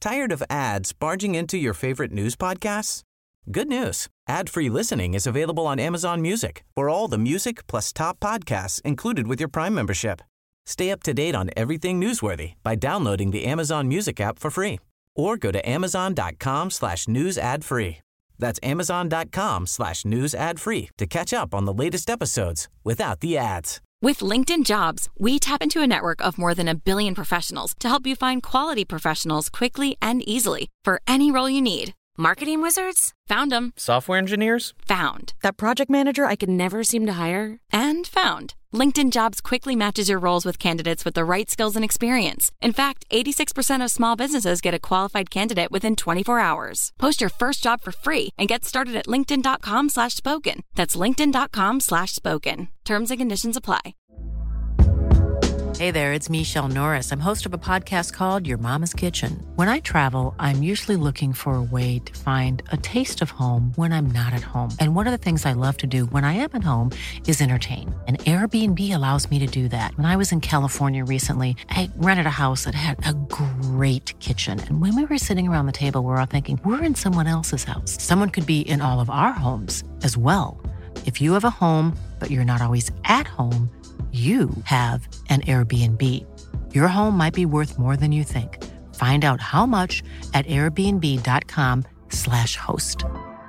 Tired of ads barging into your favorite news podcasts? Good news. Ad-free listening is available on Amazon Music for all the music plus top podcasts included with your Prime membership. Stay up to date on everything newsworthy by downloading the Amazon Music app for free or go to amazon.com/news ad free. That's amazon.com/news ad free to catch up on the latest episodes without the ads. With LinkedIn Jobs, we tap into a network of more than 1 billion professionals to help you find quality professionals quickly and easily for any role you need. Marketing wizards? Found them. Software engineers? Found. That project manager I could never seem to hire? And found. LinkedIn Jobs quickly matches your roles with candidates with the right skills and experience. In fact, 86% of small businesses get a qualified candidate within 24 hours. Post your first job for free and get started at linkedin.com/spoken. That's linkedin.com/spoken. Terms and conditions apply. Hey there, it's Michelle Norris. I'm host of a podcast called Your Mama's Kitchen. When I travel, I'm usually looking for a way to find a taste of home when I'm not at home. And one of the things I love to do when I am at home is entertain. And Airbnb allows me to do that. When I was in California recently, I rented a house that had a great kitchen. And when we were sitting around the table, we're all thinking, we're in someone else's house. Someone could be in all of our homes as well. If you have a home, but you're not always at home, you have an Airbnb. Your home might be worth more than you think. Find out how much at airbnb.com/host.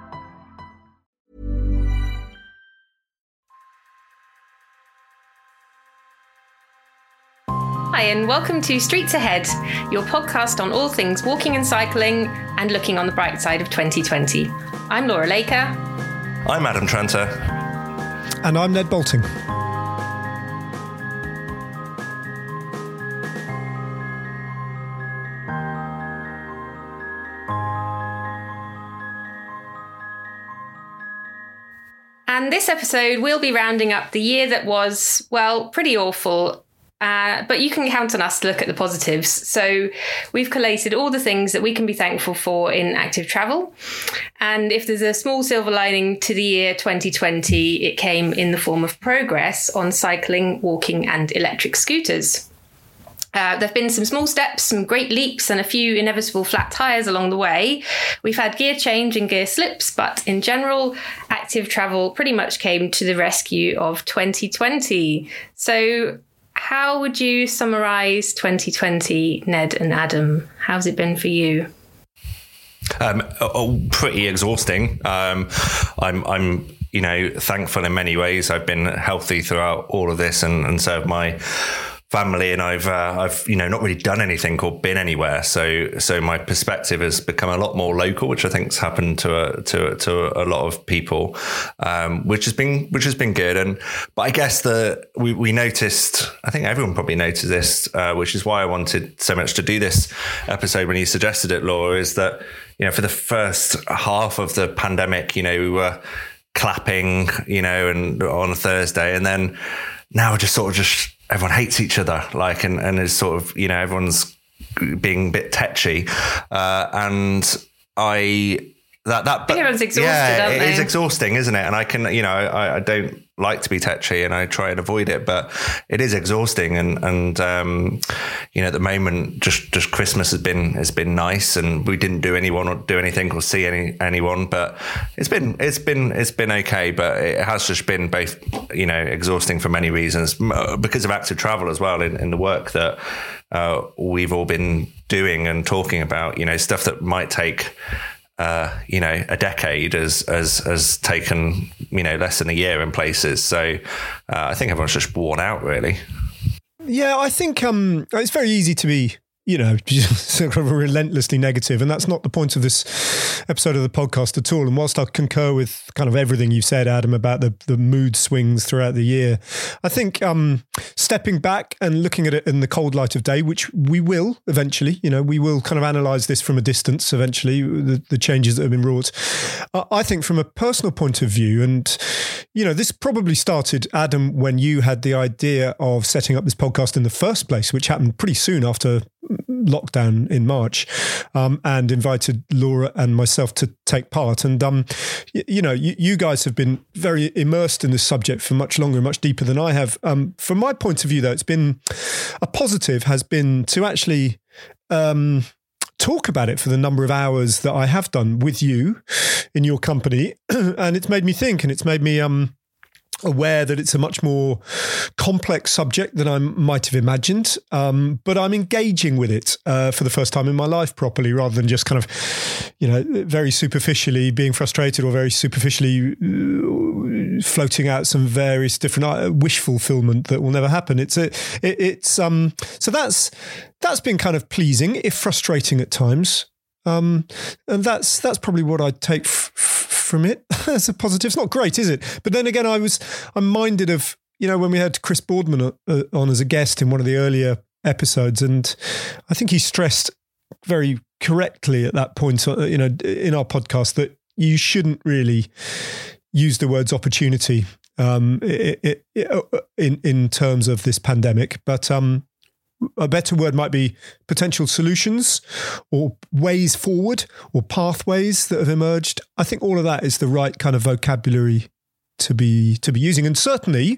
Hi, and welcome to Streets Ahead, your podcast on all things walking and cycling and looking on the bright side of 2020. I'm Laura Laker. I'm Adam Tranter. And I'm Ned Bolting. And this episode, we'll be rounding up the year that was, well, pretty awful. But you can count on us to look at the positives. So we've collated all the things that we can be thankful for in active travel. And if there's a small silver lining to the year 2020, it came in the form of progress on cycling, walking and electric scooters. There have been some small steps, some great leaps and a few inevitable flat tyres along the way. We've had gear change and gear slips, but in general, active travel pretty much came to the rescue of 2020. So how would you summarise 2020, Ned and Adam? How's it been for you? Pretty exhausting. I'm thankful in many ways. I've been healthy throughout all of this and served my family, and I've not really done anything or been anywhere. So my perspective has become a lot more local, which I think's happened to a lot of people, which has been good. But I guess we noticed. I think everyone probably noticed this, which is why I wanted so much to do this episode when you suggested it, Laura. Is that for the first half of the pandemic, we were clapping, and on a Thursday, and then now we're just everyone hates each other, and is sort of, everyone's being a bit tetchy. And I think everyone's exhausted, aren't they? It is exhausting, isn't it? And I can, I don't like to be tetchy and I try and avoid it, but it is exhausting. And at the moment, just Christmas has been nice, and we didn't do anything or see anyone, but it's been okay. But it has just been both, exhausting for many reasons, because of active travel as well in the work that we've all been doing and talking about, stuff that might take a decade has taken, less than a year in places. So I think everyone's just worn out, really. Yeah, I think it's very easy to be, sort of relentlessly negative. And that's not the point of this episode of the podcast at all. And whilst I concur with kind of everything you said, Adam, about the mood swings throughout the year, I think stepping back and looking at it in the cold light of day, which we will eventually, we will kind of analyse this from a distance eventually, the changes that have been wrought. I think from a personal point of view, and, this probably started, Adam, when you had the idea of setting up this podcast in the first place, which happened pretty soon after lockdown in March, and invited Laura and myself to take part. And, you guys have been very immersed in this subject for much longer and much deeper than I have. From my point of view, though, it's been a positive has been to actually talk about it for the number of hours that I have done with you in your company. And it's made me think, and it's made me aware that it's a much more complex subject than I might have imagined. But I'm engaging with it for the first time in my life properly, rather than just kind of, very superficially being frustrated or very superficially floating out some various different wish fulfillment that will never happen. So that's been kind of pleasing, if frustrating at times. And that's probably what I'd take from it as a positive. It's not great, is it? But then again, I'm minded of, when we had Chris Boardman on as a guest in one of the earlier episodes, and I think he stressed very correctly at that point, in our podcast, that you shouldn't really use the words opportunity in terms of this pandemic, but a better word might be potential solutions or ways forward or pathways that have emerged. I think all of that is the right kind of vocabulary to be using. And certainly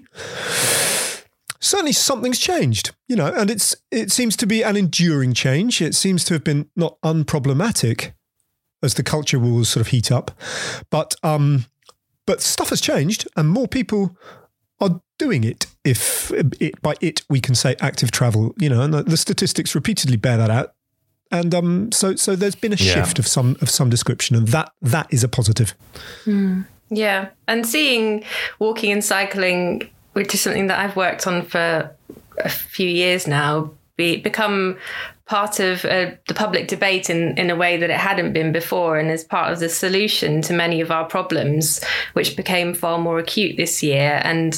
something's changed, and it seems to be an enduring change. It seems to have been not unproblematic as the culture wars sort of heat up, but stuff has changed and more people are doing it. If by it we can say active travel, and the statistics repeatedly bear that out. And so there's been a shift of some description, and that is a positive. Yeah, and seeing walking and cycling, which is something that I've worked on for a few years now, become part of the public debate in a way that it hadn't been before, and as part of the solution to many of our problems, which became far more acute this year. And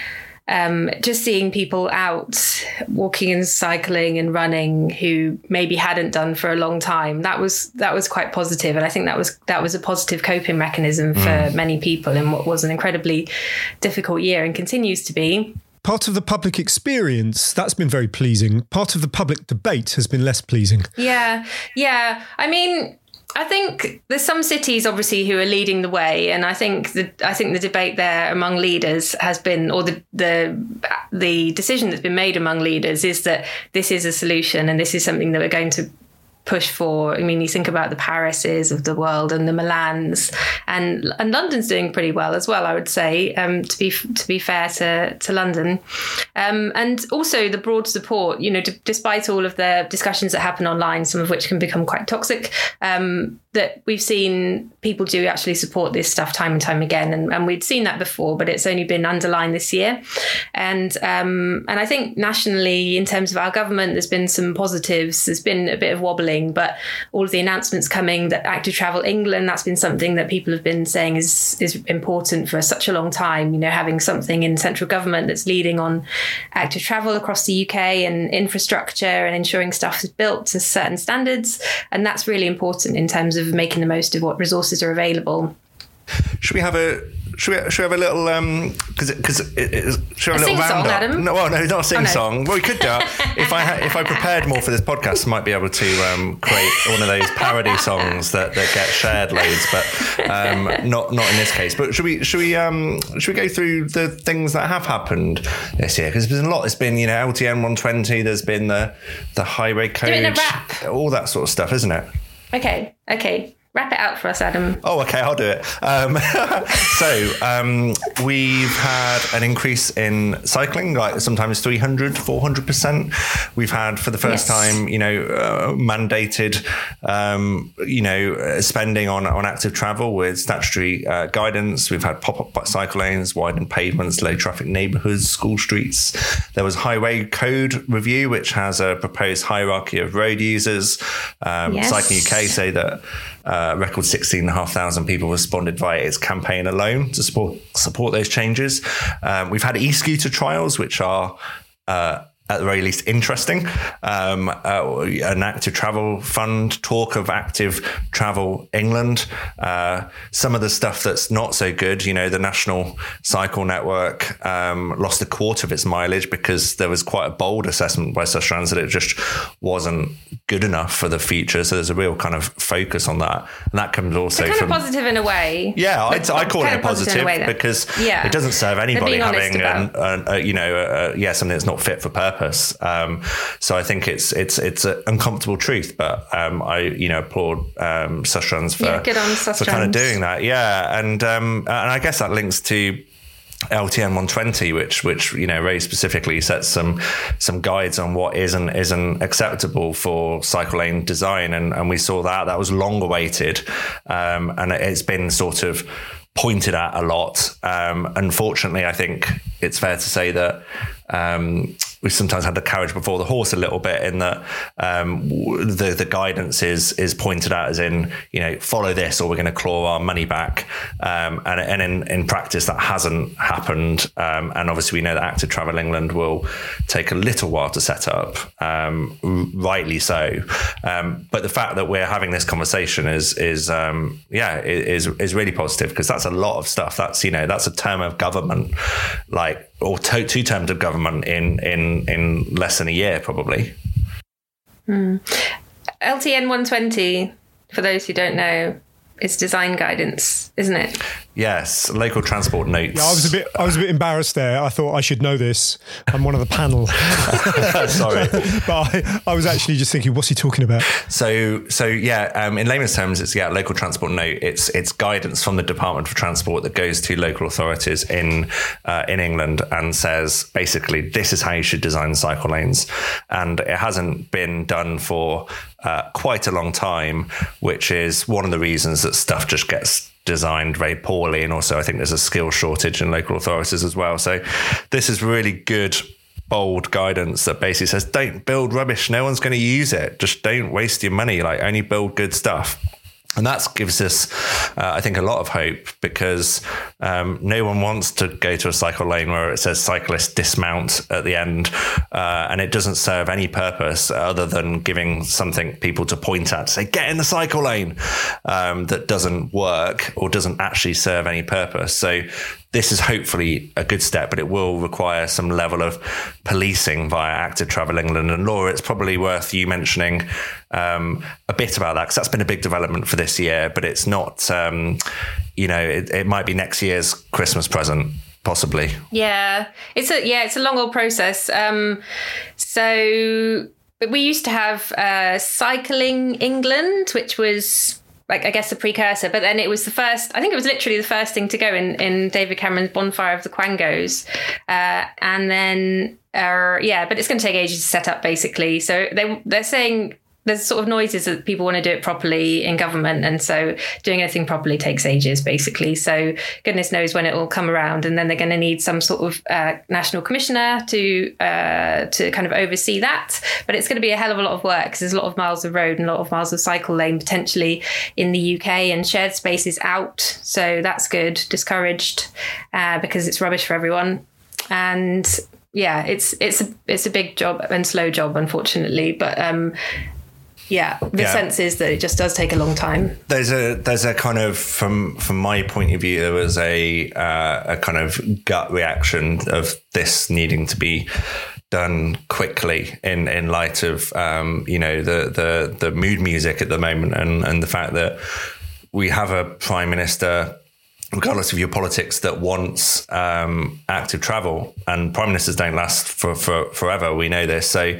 just seeing people out walking and cycling and running who maybe hadn't done for a long time, that was quite positive. And I think that was a positive coping mechanism for many people in what was an incredibly difficult year and continues to be. Part of the public experience, that's been very pleasing. Part of the public debate has been less pleasing. Yeah. I mean, I think there's some cities obviously who are leading the way, and I think the debate there among leaders has been, or the decision that's been made among leaders is that this is a solution and this is something that we're going to push for. I mean, you think about the Parises of the world and the Milans, and London's doing pretty well as well, I would say, to be fair to London, and also the broad support. Despite all of the discussions that happen online, some of which can become quite toxic, that we've seen people do actually support this stuff time and time again, and we'd seen that before, but it's only been underlined this year. And I think nationally, in terms of our government, there's been some positives. There's been a bit of wobbling, but all of the announcements coming that Active Travel England, that's been something that people have been saying is important for such a long time. Having something in central government that's leading on active travel across the UK and infrastructure and ensuring stuff is built to certain standards, and that's really important in terms of making the most of what resources are available. Should we have a little should we have a little song, Adam? No, not a sing song. Well, we could do it. If I prepared more for this podcast, I might be able to create one of those parody songs that get shared loads, but not in this case. But should we go through the things that have happened this year? Because there's been a lot. It's been LTN 120. There's been the highway code, doing a rap, all that sort of stuff, isn't it? Okay. Wrap it out for us, Adam. Oh, okay, I'll do it. So we've had an increase in cycling, like sometimes 300, 400%. We've had, for the first time, mandated, spending on active travel with statutory guidance. We've had pop-up cycle lanes, widened pavements, low traffic neighbourhoods, school streets. There was highway code review, which has a proposed hierarchy of road users. Cycling UK say that record 16,500 people responded via its campaign alone to support those changes. We've had e-scooter trials, which are at the very least interesting. An active travel fund, talk of Active Travel England. Some of the stuff that's not so good, the National Cycle Network lost a quarter of its mileage because there was quite a bold assessment by Sustrans that it just wasn't good enough for the future. So there's a real kind of focus on that. And that comes also kind from... of positive in a way. Yeah, I call it a positive because it doesn't serve anybody having something that's not fit for purpose. purpose. So I think it's an uncomfortable truth, but I applaud Sustrans for kind of doing that. Yeah, and I guess that links to LTN 120, which very specifically sets some guides on what isn't acceptable for cycle lane design, and we saw that was long awaited, and it's been sort of pointed at a lot. Unfortunately, I think it's fair to say that we've sometimes had the carriage before the horse a little bit, in that the guidance is pointed at as in, follow this or we're going to claw our money back. And in practice, that hasn't happened. And obviously, we know that Active Travel England will take a little while to set up, rightly so. But the fact that we're having this conversation is really positive, because that's a lot of stuff. That's a term of government, or two terms of government in less than a year, probably. LTN 120, for those who don't know, is design guidance, isn't it? Yes, local transport notes. Yeah, I was a bit embarrassed there. I thought I should know this. I'm one of the panel. Sorry, but I was actually just thinking, what's he talking about? So in layman's terms, it's local transport note. It's guidance from the Department for Transport that goes to local authorities in England and says basically this is how you should design cycle lanes, and it hasn't been done for quite a long time, which is one of the reasons that stuff just gets designed very poorly. And also I think there's a skill shortage in local authorities as well. So this is really good, bold guidance that basically says, don't build rubbish. No one's going to use it. Just don't waste your money. Only build good stuff. And that gives us, I think, a lot of hope, because no one wants to go to a cycle lane where it says cyclist dismount at the end, and it doesn't serve any purpose other than giving something people to point at, to say, get in the cycle lane, that doesn't work or doesn't actually serve any purpose. So this is hopefully a good step, but it will require some level of policing via Active Travel England. And Laura, it's probably worth you mentioning a bit about that, because that's been a big development for this year, but it's not, it might be next year's Christmas present, possibly. Yeah, it's a long old process. So we used to have Cycling England, which was, I guess, the precursor, but then it was the first, I think it was literally the first thing to go in David Cameron's Bonfire of the Quangos. And then, but it's going to take ages to set up, basically. So they're saying there's sort of noises that people want to do it properly in government. And so doing anything properly takes ages, basically. So goodness knows when it will come around. And then they're going to need some sort of national commissioner to kind of oversee that. But it's going to be a hell of a lot of work, because there's a lot of miles of road and a lot of miles of cycle lane potentially in the UK, and shared space is out. So that's good, discouraged, because it's rubbish for everyone. And yeah, it's a big job and slow job, unfortunately. But the sense is that it just does take a long time. There's a kind of, from my point of view, there was a kind of gut reaction of this needing to be done quickly in light of the mood music at the moment, and the fact that we have a prime minister, regardless of your politics, that wants active travel, and prime ministers don't last for forever. We know this. So,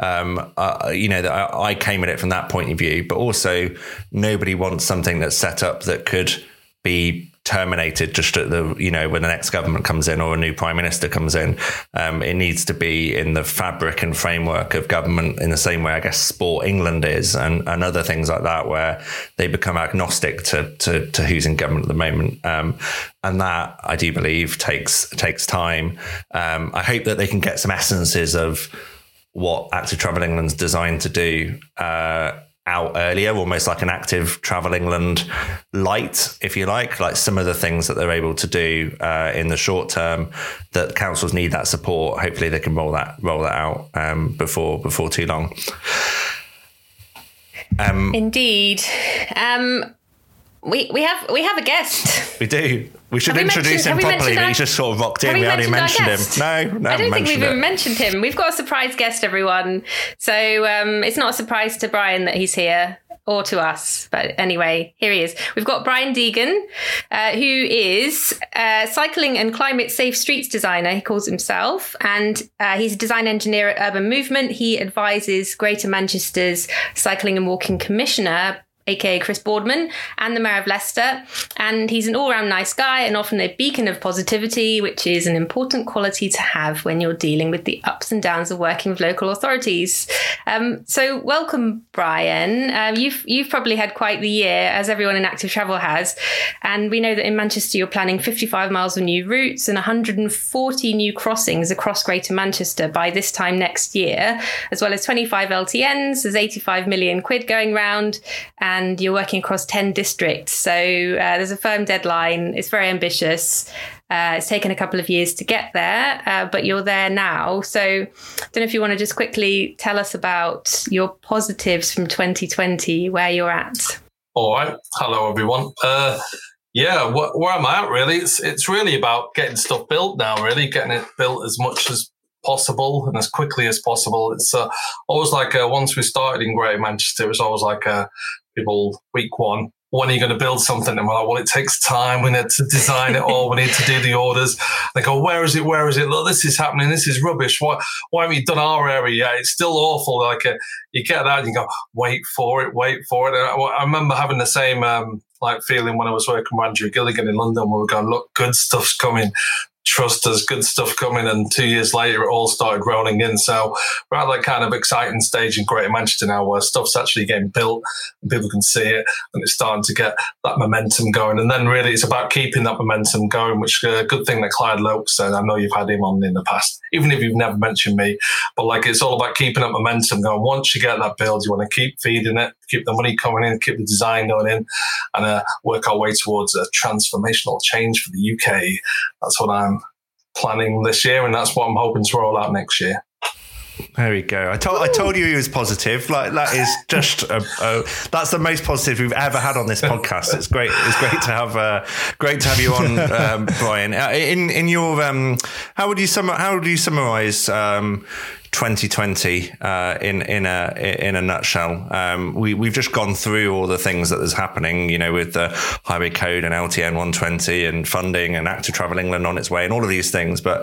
I came at it from that point of view, but also nobody wants something that's set up that could be terminated just at the, when the next government comes in or a new prime minister comes in. It needs to be in the fabric and framework of government, in the same way, I guess, Sport England is, and other things like that, where they become agnostic to who's in government at the moment. And that, I do believe, takes time. I hope that they can get some essences of what Active Travel England's designed to do out earlier, almost like an Active Travel England light, if you like some of the things that they're able to do in the short term, that councils need that support. Hopefully they can roll that out before too long. Indeed. We have a guest. We do. We should introduce him properly, but he just sort of rocked in. We haven't mentioned him. No, I don't think we've even mentioned him. We've got a surprise guest, everyone. So it's not a surprise to Brian that he's here, or to us. But anyway, here he is. We've got Brian Deegan, who is a cycling and climate safe streets designer, he calls himself. And he's a design engineer at Urban Movement. He advises Greater Manchester's Cycling and Walking Commissioner, aka Chris Boardman, and the Mayor of Leicester. And he's an all-round nice guy and often a beacon of positivity, which is an important quality to have when you're dealing with the ups and downs of working with local authorities. So welcome, Brian. You've probably had quite the year, as everyone in Active Travel has. And we know that in Manchester, you're planning 55 miles of new routes and 140 new crossings across Greater Manchester by this time next year, as well as 25 LTNs. There's 85 million quid going round, and you're working across 10 districts. So there's a firm deadline. It's very ambitious. It's taken a couple of years to get there, but you're there now. So I don't know if you want to just quickly tell us about your positives from 2020, where you're at. All right. Hello, everyone. Where am I at, really? It's really about getting stuff built now, really, getting it built as much as possible and as quickly as possible. It's always like once we started in Greater Manchester, it was always like people, week one, when are you going to build something? And we're like, well, it takes time. We need to design it all. We need to do the orders. They go, where is it? Where is it? Look, this is happening. This is rubbish. Why haven't you done our area yet? It's still awful. Like you get that and you go, wait for it. And I remember having the same feeling when I was working with Andrew Gilligan in London, where we were going, look, good stuff's coming. Trust us, good stuff coming. And 2 years later, it all started rolling in. So we're at that kind of exciting stage in Greater Manchester now where stuff's actually getting built and people can see it and it's starting to get that momentum going. And then really it's about keeping that momentum going, which is a good thing that Clyde Lopes said. I know you've had him on in the past, even if you've never mentioned me, but it's all about keeping that momentum going. Once you get that build, you want to keep feeding it, keep the money coming in, keep the design going in, and work our way towards a transformational change for the UK. That's what I'm planning this year, and that's what I'm hoping to roll out next year. There we go. I told you he was positive. Like that is just that's the most positive we've ever had on this podcast. It's great. It's great to have you on, Brian. In your how would you summarize 2020 in a nutshell? We've just gone through all the things that is happening, with the Highway Code and LTN 120 and funding and Active Travel England on its way and all of these things. But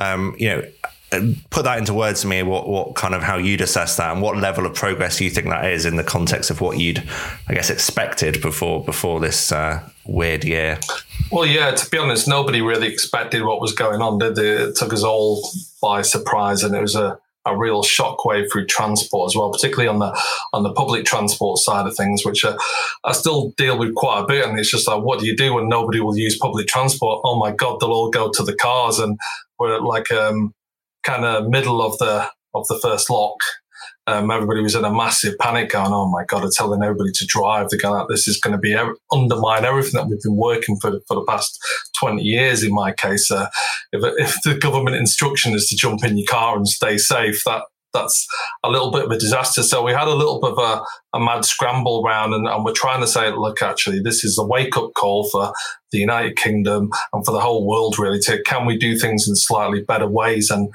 put that into words to me. What kind of how you'd assess that and what level of progress you think that is in the context of what you'd, I guess, expected before this weird year. Well, yeah, to be honest, nobody really expected what was going on, did they? It took us all by surprise, and it was a real shockwave through transport as well, particularly on the public transport side of things, which I still deal with quite a bit. And it's just like, what do you do when nobody will use public transport? Oh my God, they'll all go to the cars, and we're at like kind of middle of the first lock. Everybody was in a massive panic going, oh my God, they're telling everybody to drive. They're going, this is going to be undermine everything that we've been working for the past 20 years in my case. If the government instruction is to jump in your car and stay safe, that's a little bit of a disaster. So we had a little bit of a mad scramble round, and we're trying to say, look, actually, this is a wake-up call for the United Kingdom and for the whole world, really, to can we do things in slightly better ways? And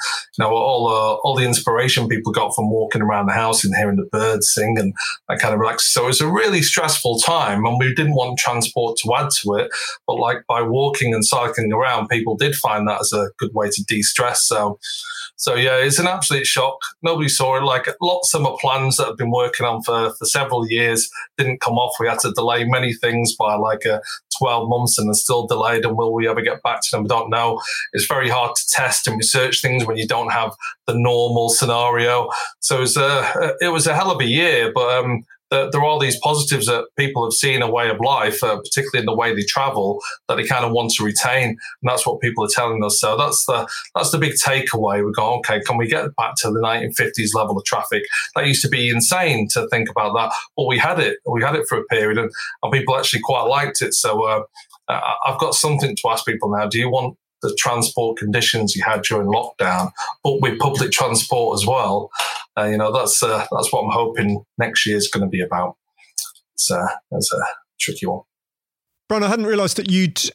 all the inspiration people got from walking around the house and hearing the birds sing and that kind of relax. So it was a really stressful time, and we didn't want transport to add to it. But by walking and cycling around, people did find that as a good way to de-stress. So yeah, it's an absolute shock. Nobody saw it. Lots of my plans that I've been working on for several years didn't come off. We had to delay many things by 12 months, and they're still delayed. And will we ever get back to them? We don't know. It's very hard to test and research things when you don't have the normal scenario. So it was a hell of a year, but there are all these positives that people have seen a way of life, particularly in the way they travel, that they kind of want to retain. And that's what people are telling us. So that's the big takeaway. We go, okay, can we get back to the 1950s level of traffic? That used to be insane to think about that. But we had it. We had it for a period, and people actually quite liked it. So I've got something to ask people now. Do you want the transport conditions you had during lockdown, but with public transport as well? That's what I'm hoping next year is going to be about. That's a tricky one. Brian, I hadn't realised that you'd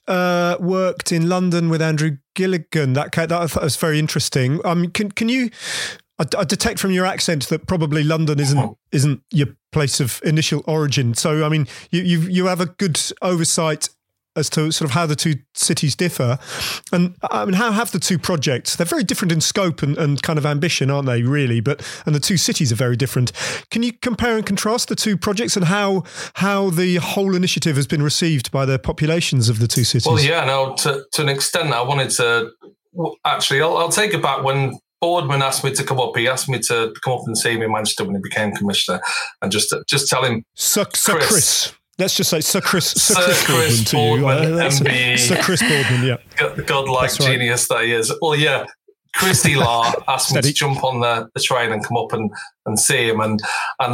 worked in London with Andrew Gilligan. That was very interesting. Can you I detect from your accent that probably London isn't your place of initial origin. So, I mean, you have a good oversight as to sort of how the two cities differ. And I mean, how have the two projects, they're very different in scope and kind of ambition, aren't they, really? And the two cities are very different. Can you compare and contrast the two projects and how the whole initiative has been received by the populations of the two cities? Well, yeah, no, to an extent, I wanted to, actually, I'll take it back. When Boardman asked me to come up, he asked me to come up and see him in Manchester when he became commissioner, and just tell him, Sir Chris. Let's just say Sir Chris Boardman, MBE. Sir Chris Boardman, yeah. Godlike genius that he is. Well, yeah, Christy Law asked me to jump on the train and come up and see him. And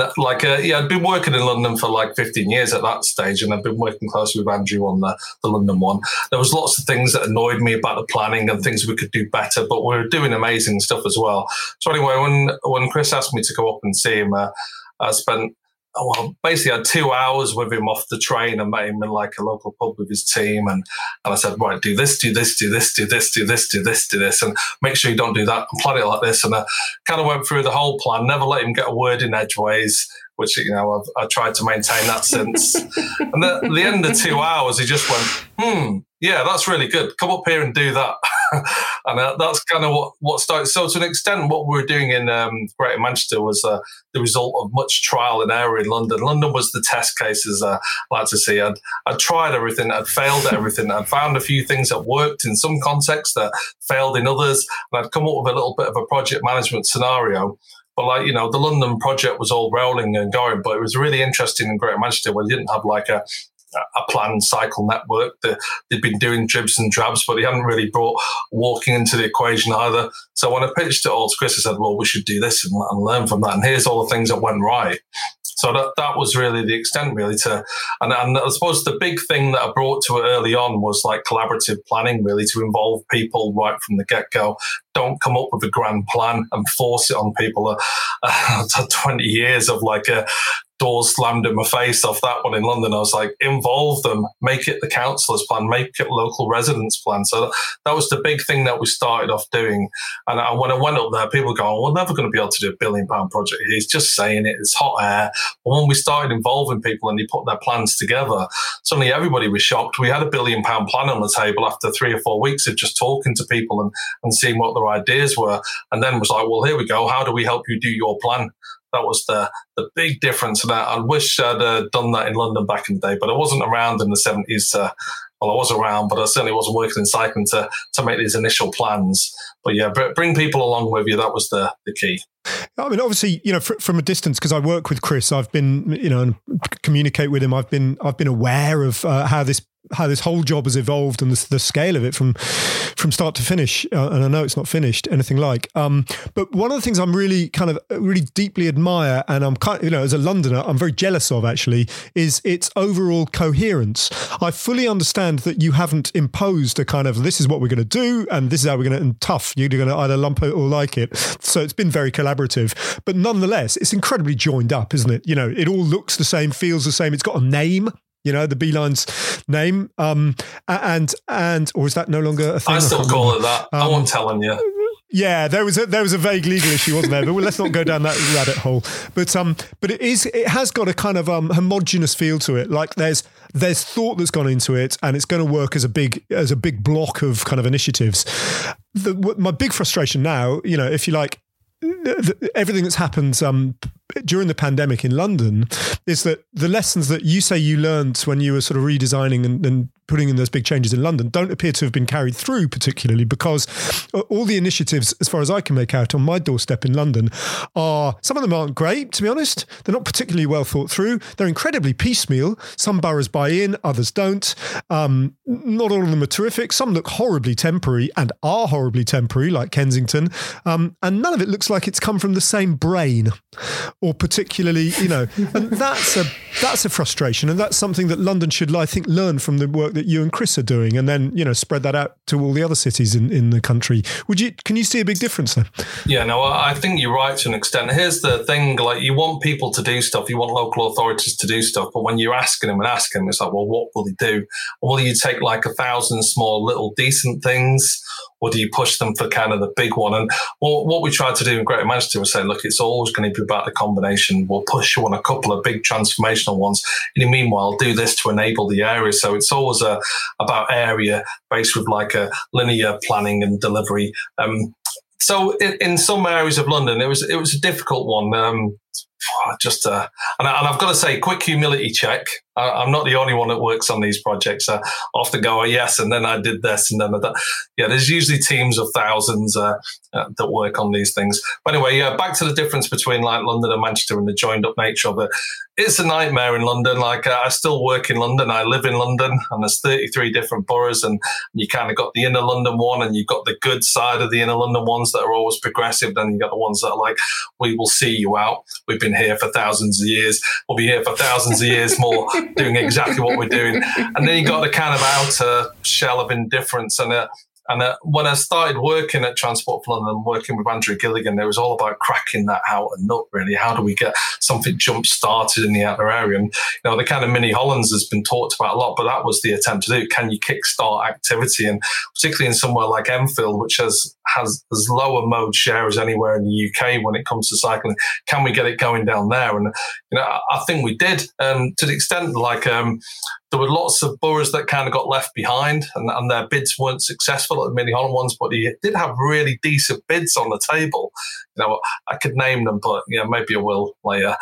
I'd been working in London for like 15 years at that stage, and I'd been working closely with Andrew on the London one. There was lots of things that annoyed me about the planning and things we could do better, but we were doing amazing stuff as well. So anyway, when Chris asked me to go up and see him, I spent basically I had 2 hours with him off the train and met him in like a local pub with his team. And I said, right, do this, do this, do this, do this, do this, do this, do this, and make sure you don't do that and plan it like this. And I kind of went through the whole plan, never let him get a word in edgeways, which, I've tried to maintain that since. And at the end of 2 hours, he just went, yeah, that's really good. Come up here and do that. And that's kind of what started. So to an extent, what we were doing in Greater Manchester was the result of much trial and error in London. London was the test case, as I like to see. I'd tried everything. I'd failed at everything. I'd found a few things that worked in some contexts that failed in others. And I'd come up with a little bit of a project management scenario. But the London project was all rolling and going, but it was really interesting in Greater Manchester where they didn't have like a planned cycle network. They'd been doing dribs and drabs, but they hadn't really brought walking into the equation either. So when I pitched it all to Chris, I said, well, we should do this and learn from that. And here's all the things that went right. So that was really the extent, really, and I suppose the big thing that I brought to it early on was like collaborative planning, really, to involve people right from the get-go. Don't come up with a grand plan and force it on people. 20 years of like doors slammed in my face off that one in London. I was like, involve them, make it the councillor's plan, make it local residents' plan. So that was the big thing that we started off doing. And when I went up there, people were going, we're never going to be able to do £1 billion project. He's just saying it, it's hot air. But when we started involving people and they put their plans together, suddenly everybody was shocked. We had £1 billion plan on the table after 3 or 4 weeks of just talking to people and seeing what their ideas were. And then was like, well, here we go. How do we help you do your plan? That was the big difference. And I wish I'd done that in London back in the day, but I wasn't around in the 70s. Well, I was around, but I certainly wasn't working in cycling to make these initial plans. But yeah, bring people along with you. That was the key. I mean, obviously, from a distance, because I work with Chris, I've been, and communicate with him. I've been aware of how this whole job has evolved and the scale of it from start to finish. And I know it's not finished, anything like. But one of the things I'm really really deeply admire, and I'm as a Londoner, I'm very jealous of actually, is its overall coherence. I fully understand that you haven't imposed a kind of, this is what we're going to do, and this is how we're going to, and tough, you're going to either lump it or like it. So it's been very collaborative, but nonetheless, it's incredibly joined up, isn't it? It all looks the same, feels the same. It's got a name. The Beeline's name, and or is that no longer a thing? I still call it that. I won't tell him yet. Yeah, there was a vague legal issue, wasn't there? But let's not go down that rabbit hole. But it has got a kind of homogenous feel to it. Like there's thought that's gone into it, and it's going to work as a big block of kind of initiatives. My big frustration now, if you like, everything that's happened during the pandemic in London is that the lessons that you say you learned when you were sort of redesigning and putting in those big changes in London don't appear to have been carried through, particularly because all the initiatives, as far as I can make out on my doorstep in London, some of them aren't great, to be honest. They're not particularly well thought through. They're incredibly piecemeal. Some boroughs buy in, others don't. Not all of them are terrific. Some look horribly temporary and are horribly temporary, like Kensington. And none of it looks like it's come from the same brain, or particularly, and that's a frustration. And that's something that London should, I think, learn from the work work that you and Chris are doing, and then, you know, spread that out to all the other cities in the country. Can you see a big difference there? Yeah, no, I think you're right to an extent. Here's the thing, like, you want people to do stuff, you want local authorities to do stuff, but when you're asking them, it's like, well, what will they do? Will you take like 1,000 small little decent things, or do you push them for kind of the big one? And what we tried to do in Greater Manchester was say, look, it's always going to be about the combination. We'll push you on a couple of big transformational ones. And meanwhile, do this to enable the area. So it's always about area based with like a linear planning and delivery. So in some areas of London, it was a difficult one. And I've got to say, quick humility check. I'm not the only one that works on these projects. I often go, yes, and then I did this, and then that. Yeah, there's usually teams of thousands that work on these things. But anyway, yeah, back to the difference between like London and Manchester and the joined up nature of it. It's a nightmare in London. Like I still work in London. I live in London, and there's 33 different boroughs, and you kind of got the inner London one, and you've got the good side of the inner London ones that are always progressive. Then you got the ones that are like, we will see you out. We've been here for thousands of years. We'll be here for thousands of years more, doing exactly what we're doing. And then you got the kind of outer shell of indifference. And when I started working at Transport for London, working with Andrew Gilligan, it was all about cracking that outer nut, really. How do we get something jump-started in the outer area? And, you know, the kind of mini Hollands has been talked about a lot, but that was the attempt to do. Can you kickstart activity? And particularly in somewhere like Enfield, which has as lower mode share as anywhere in the UK when it comes to cycling, can we get it going down there? And, you know, I think we did, to the extent like there were lots of boroughs that kind of got left behind, and their bids weren't successful at the Mini Holland ones, but he did have really decent bids on the table. You know, I could name them, but yeah, maybe I will later.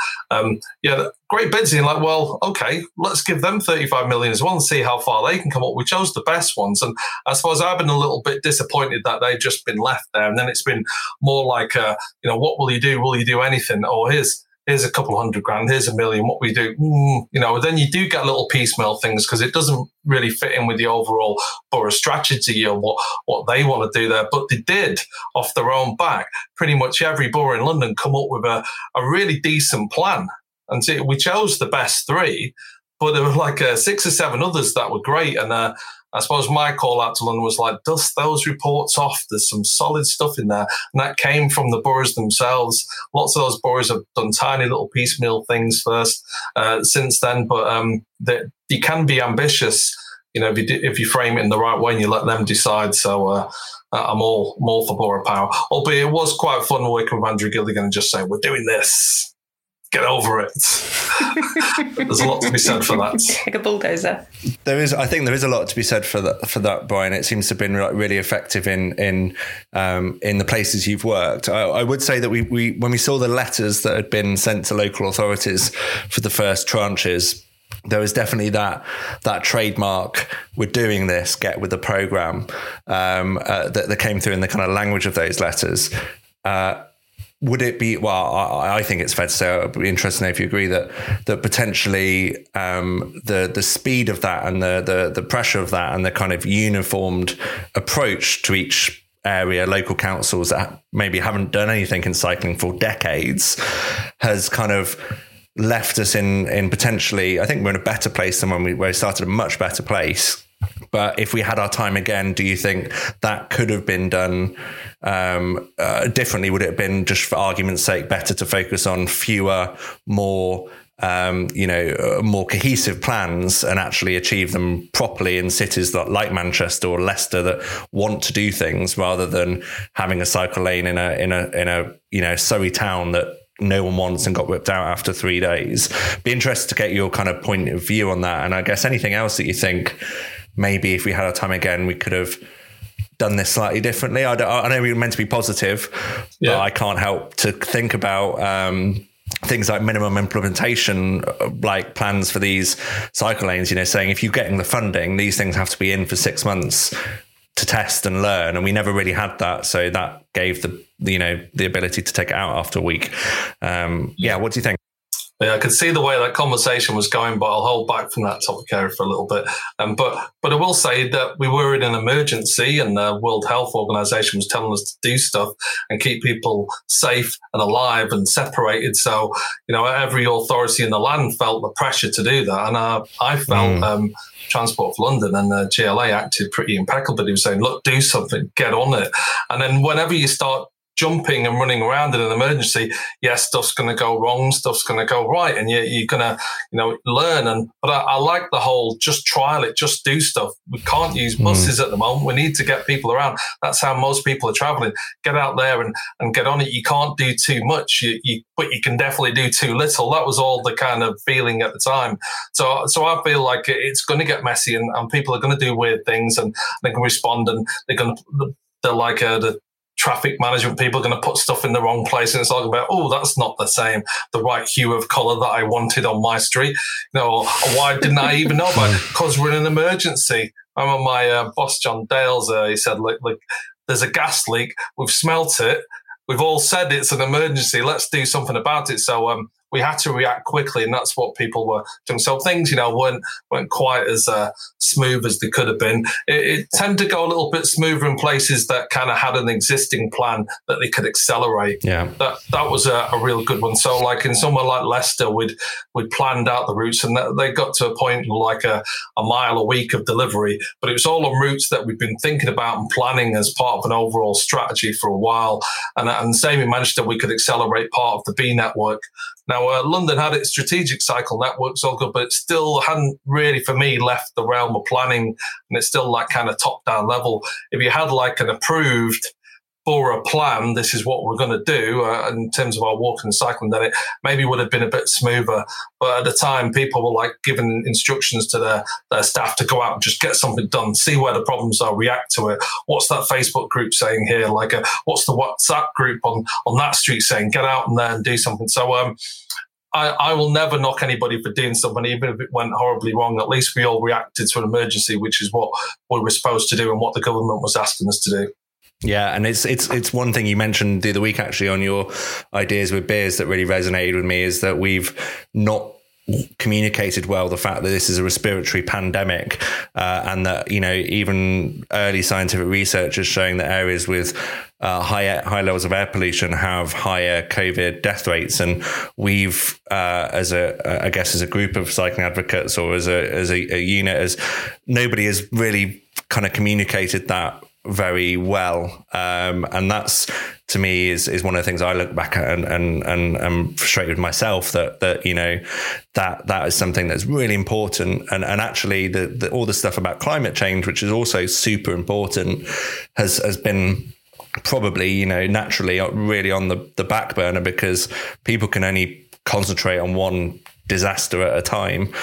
Great bids. And you're like, well, okay, let's give them 35 million as well and see how far they can come up. We chose the best ones, and I suppose I've been a little bit disappointed that they've just been left there. And then it's been more like, what will you do? Will you do anything? Or here's a couple $100,000, here's $1 million, what we do, then you do get little piecemeal things because it doesn't really fit in with the overall borough strategy or what they want to do there. But they did, off their own back, pretty much every borough in London come up with a really decent plan. And so we chose the best three, but there were like 6 or 7 others that were great. And I suppose my call out to London was like, dust those reports off. There's some solid stuff in there. And that came from the boroughs themselves. Lots of those boroughs have done tiny little piecemeal things first since then. But you can be ambitious, if you frame it in the right way and you let them decide. So I'm all for borough power. Albeit it was quite fun working with Andrew Gilligan and just saying, we're doing this. Get over it. There's a lot to be said for that. Like a bulldozer. I think there is a lot to be said for that, Brian. It seems to have been really effective in the places you've worked. I would say that we when we saw the letters that had been sent to local authorities for the first tranches, there was definitely that trademark, we're doing this, get with the programme, that came through in the kind of language of those letters. Would it be, well, I think it's fair to say, I'd be interested to know if you agree that potentially the speed of that and the pressure of that and the kind of uniformed approach to each area, local councils that maybe haven't done anything in cycling for decades, has kind of left us in potentially, I think we're in a better place than when we started, a much better place. But if we had our time again, do you think that could have been done differently? Would it have been, just for argument's sake, better to focus on fewer, more, more cohesive plans and actually achieve them properly in cities like Manchester or Leicester that want to do things, rather than having a cycle lane in a Surrey town that no one wants and got whipped out after 3 days? Be interested to get your kind of point of view on that. And I guess anything else that you think maybe if we had our time again, we could have done this slightly differently. I know we were meant to be positive, but I can't help to think about things like minimum implementation, like plans for these cycle lanes, saying if you're getting the funding, these things have to be in for 6 months to test and learn. And we never really had that. So that gave the ability to take it out after a week. What do you think? Yeah, I could see the way that conversation was going, but I'll hold back from that topic area for a little bit. But I will say that we were in an emergency, and the World Health Organization was telling us to do stuff and keep people safe and alive and separated. So, every authority in the land felt the pressure to do that. And I felt Transport for London and the GLA acted pretty impeccably. He was saying, look, do something, get on it. And then whenever you start jumping and running around in an emergency, stuff's going to go wrong, stuff's going to go right, and you're going to, learn. But I like the whole just trial it, just do stuff. We can't use buses at the moment. We need to get people around. That's how most people are traveling. Get out there and get on it. You can't do too much, but you can definitely do too little. That was all the kind of feeling at the time. So I feel like it's going to get messy, and people are going to do weird things, and they can respond, and they're like the traffic management people are going to put stuff in the wrong place, and it's all about, that's not the right hue of colour that I wanted on my street. Why didn't I even know about it? Because we're in an emergency. I remember my boss, John Dales, he said, look, there's a gas leak. We've smelt it. We've all said it's an emergency. Let's do something about it. So we had to react quickly, and that's what people were doing. So things, weren't quite as smooth as they could have been. It tended to go a little bit smoother in places that kind of had an existing plan that they could accelerate. Yeah, that was a real good one. So like in somewhere like Leicester, we'd planned out the routes, and they got to a point like a mile a week of delivery, but it was all on routes that we'd been thinking about and planning as part of an overall strategy for a while. And same in Manchester, we could accelerate part of the B network. Now, London had its strategic cycle networks all good, but it still hadn't really, for me, left the realm of planning, and it's still like kind of top-down level. If you had like an approved borough plan, this is what we're going to do in terms of our walking and cycling, then it maybe would have been a bit smoother. But at the time, people were like giving instructions to their staff to go out and just get something done, see where the problems are, react to it. What's that Facebook group saying here? What's the WhatsApp group on that street saying? Get out in there and do something. So I will never knock anybody for doing something, even if it went horribly wrong. At least we all reacted to an emergency, which is what we were supposed to do and what the government was asking us to do. Yeah, and it's one thing you mentioned the other week actually on your ideas with beers that really resonated with me, is that we've not communicated well the fact that this is a respiratory pandemic, and that even early scientific research is showing that areas with high levels of air pollution have higher COVID death rates, and we've as a group of cycling advocates, or as a unit, as nobody has really kind of communicated that very well, and that's, to me, is one of the things I look back at and I'm frustrated with myself that that is something that's really important, and actually all the stuff about climate change, which is also super important, has been probably naturally really on the back burner, because people can only concentrate on one disaster at a time,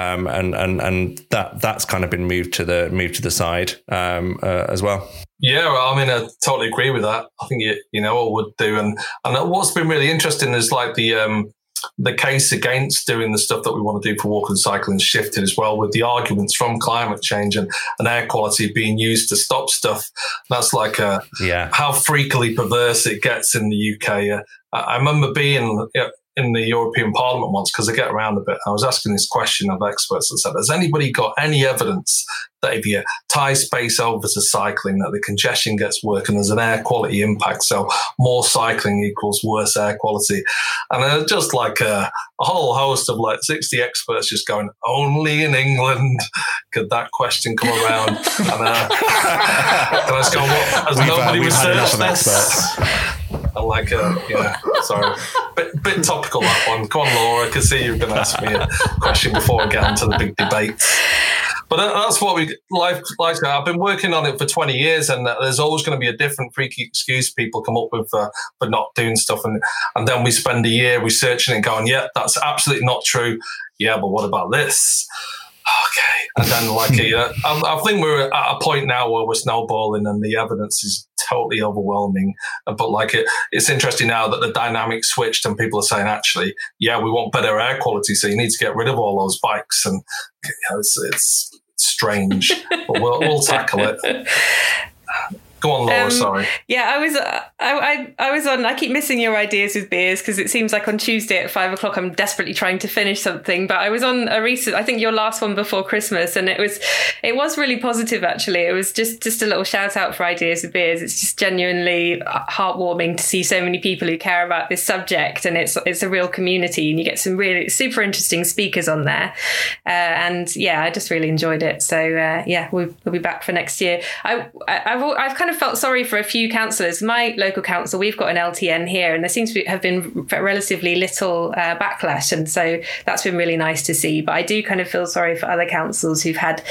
and that's kind of been moved to the side as well. Yeah, I mean, I totally agree with that. I think I would do, and what's been really interesting is like the case against doing the stuff that we want to do for walking and cycling shifted as well, with the arguments from climate change and air quality being used to stop stuff. That's like how freakily perverse it gets in the UK. I remember being in the European Parliament once, because I get around a bit. I was asking this question of experts and said, has anybody got any evidence that if you tie space over to cycling, that the congestion gets worse and there's an air quality impact? So more cycling equals worse air quality. And just like a whole host of like 60 experts just going, only in England could that question come around. And I was going, what? Has nobody researched this? I'm like, sorry. Bit topical, that one. Go on, Laura. I can see you're going to ask me a question before I get into the big debate. But that's what life. I've been working on it for 20 years, and there's always going to be a different freaky excuse people come up with for not doing stuff. And then we spend a year researching it, going, yeah, that's absolutely not true. Yeah, but what about this? Okay. And then I think we're at a point now where we're snowballing and the evidence is totally overwhelming. But it's interesting now that the dynamic switched and people are saying, actually, yeah, we want better air quality, so you need to get rid of all those bikes. And it's strange, but we'll tackle it. Go on, Laura, sorry. Yeah, I was on, I keep missing your ideas with beers because it seems like on Tuesday at 5 o'clock, I'm desperately trying to finish something. But I was on a recent, I think your last one before Christmas, and it was really positive, actually. It was just a little shout out for Ideas with Beers. It's just genuinely heartwarming to see so many people who care about this subject, and it's a real community, and you get some really super interesting speakers on there. And yeah, I just really enjoyed it. So yeah, we'll be back for next year. I've kind of felt sorry for a few councillors. My local council, we've got an LTN here, and there seems to have been relatively little backlash, and so that's been really nice to see. But I do kind of feel sorry for other councils who've had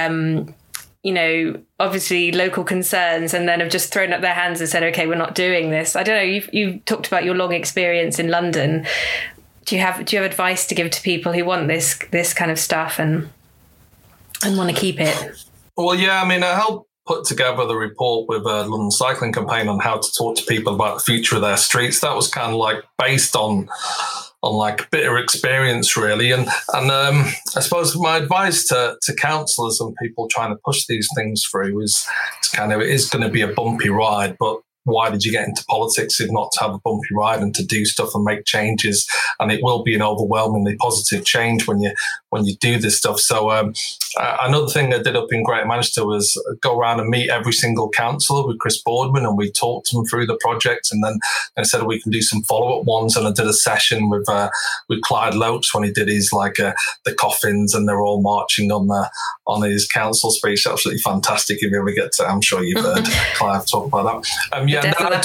obviously local concerns and then have just thrown up their hands and said, okay, we're not doing this. I don't know, you've talked about your long experience in London. Do you have advice to give to people who want this kind of stuff and want to keep it? Well, yeah, I mean, I helped put together the report with a London Cycling Campaign on how to talk to people about the future of their streets. That was kind of like based on like bitter experience, really. And I suppose my advice to councillors and people trying to push these things through is it is going to be a bumpy ride, but why did you get into politics if not to have a bumpy ride and to do stuff and make changes? And it will be an overwhelmingly positive change when you do this stuff. So another thing I did up in Greater Manchester was go around and meet every single councillor with Chris Boardman, and we talked to them through the project, and then I said we can do some follow-up ones. And I did a session with Clyde Lopes when he did his the coffins, and they're all marching on his council speech. Absolutely fantastic. If you ever get to, I'm sure you've heard Clive talk about that. And then I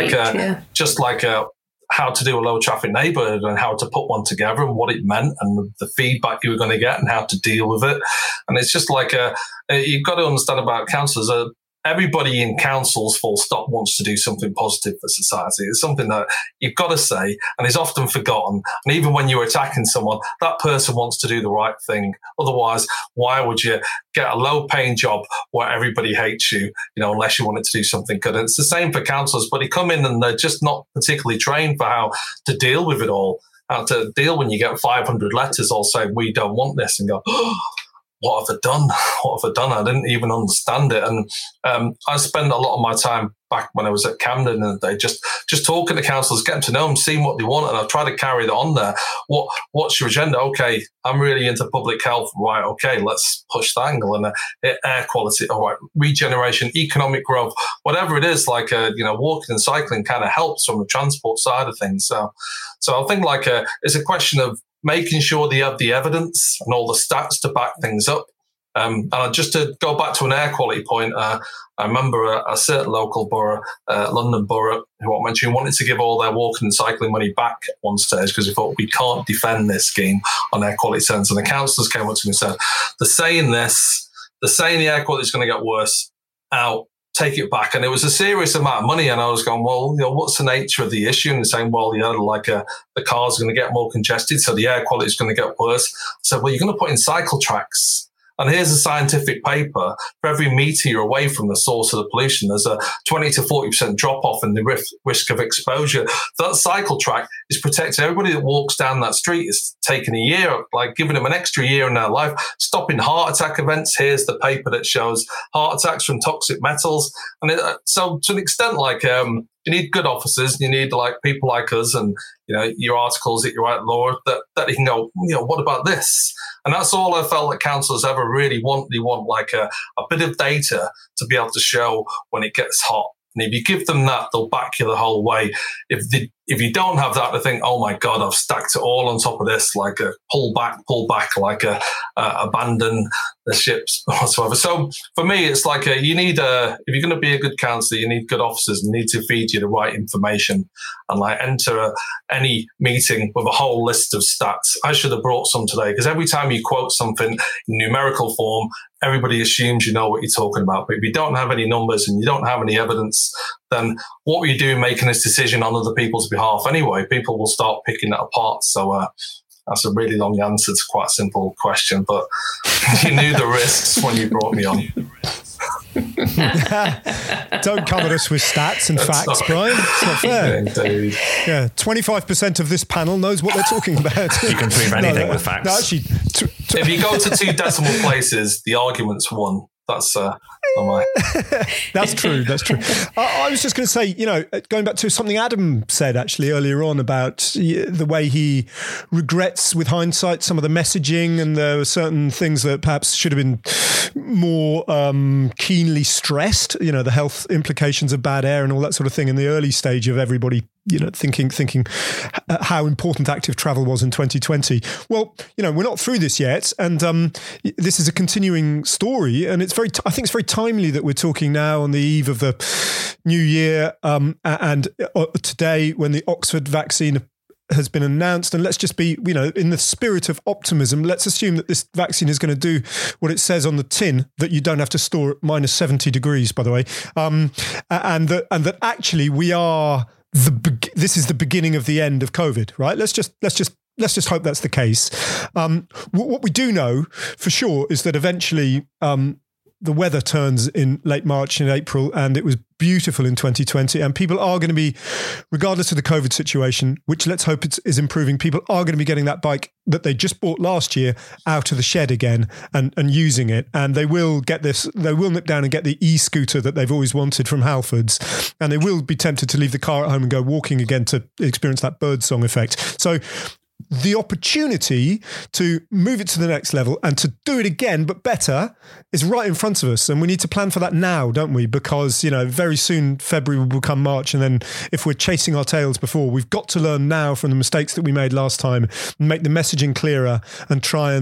talked how to do a low traffic neighbourhood and how to put one together and what it meant and the feedback you were going to get and how to deal with it. And it's just you've got to understand about councillors. Everybody in councils, full stop, wants to do something positive for society. It's something that you've got to say and is often forgotten. And even when you're attacking someone, that person wants to do the right thing. Otherwise, why would you get a low-paying job where everybody hates you, unless you wanted to do something good? And it's the same for councillors, but they come in and they're just not particularly trained for how to deal with it all, how to deal when you get 500 letters all saying, we don't want this, and go, what have I done? What have I done? I didn't even understand it. And I spent a lot of my time back when I was at Camden and they just talking to councillors, getting to know them, seeing what they want. And I've tried to carry that on there. What's your agenda? Okay, I'm really into public health. Right, okay, let's push that angle. And air quality, all right, regeneration, economic growth, whatever it is, walking and cycling kind of helps from the transport side of things. So I think it's a question of making sure they have the evidence and all the stats to back things up. And just to go back to an air quality point, I remember a certain local borough, London Borough, who I mentioned, wanted to give all their walking and cycling money back at one stage because they thought we can't defend this scheme on air quality terms. And the councillors came up to me and said, they're saying the air quality is going to get worse. Out. Take it back. And it was a serious amount of money. And I was going, well, what's the nature of the issue? And they're saying, well, the cars are going to get more congested, so the air quality is going to get worse. I said, well, you're going to put in cycle tracks. And here's a scientific paper. For every metre you're away from the source of the pollution, there's a 20 to 40% drop-off in the risk of exposure. That cycle track is protecting everybody that walks down that street. Is taking a year, giving them an extra year in their life, stopping heart attack events. Here's the paper that shows heart attacks from toxic metals. And so to an extent, you need good officers, you need people like us and, your articles that you write, Laura, that you can go, what about this? And that's all I felt that councillors ever really want. They want a bit of data to be able to show when it gets hot. And if you give them that, they'll back you the whole way. If you don't have that, they think, oh my God, I've stacked it all on top of this, pull back, abandon the ships whatsoever. So for me, it's you need if you're going to be a good councillor, you need good officers and need to feed you the right information and enter any meeting with a whole list of stats. I should have brought some today because every time you quote something in numerical form, everybody assumes you know what you're talking about. But if you don't have any numbers and you don't have any evidence, then what were you doing making this decision on other people's behalf anyway? People will start picking that apart. So that's a really long answer to quite a simple question, but you knew the risks when you brought me on. Don't come at us with stats and facts, Brian. It's not fair. Indeed. Yeah, 25% of this panel knows what they're talking about. You can prove anything with facts. No, actually, if you go to 2 decimal places, the argument's won. That's That's true. That's true. I was just going to say, going back to something Adam said actually earlier on about the way he regrets with hindsight some of the messaging, and there were certain things that perhaps should have been more keenly stressed, the health implications of bad air and all that sort of thing in the early stage of everybody thinking how important active travel was in 2020. Well, we're not through this yet, and this is a continuing story, and I think it's very timely that we're talking now on the eve of the new year, and today when the Oxford vaccine has been announced. And let's just be, in the spirit of optimism, let's assume that this vaccine is going to do what it says on the tin, that you don't have to store at minus 70 degrees, by the way, and that actually we are this is the beginning of the end of COVID, right? Let's just hope that's the case. What we do know for sure is that eventually the weather turns in late March and April, and it was beautiful in 2020. And people are going to be, regardless of the COVID situation, which let's hope is improving, people are going to be getting that bike that they just bought last year out of the shed again and using it. And they will nip down and get the e-scooter that they've always wanted from Halfords. And they will be tempted to leave the car at home and go walking again to experience that birdsong effect. So the opportunity to move it to the next level and to do it again, but better, is right in front of us. And we need to plan for that now, don't we? Because, very soon February will become March. And then if we're chasing our tails before, we've got to learn now from the mistakes that we made last time and make the messaging clearer and try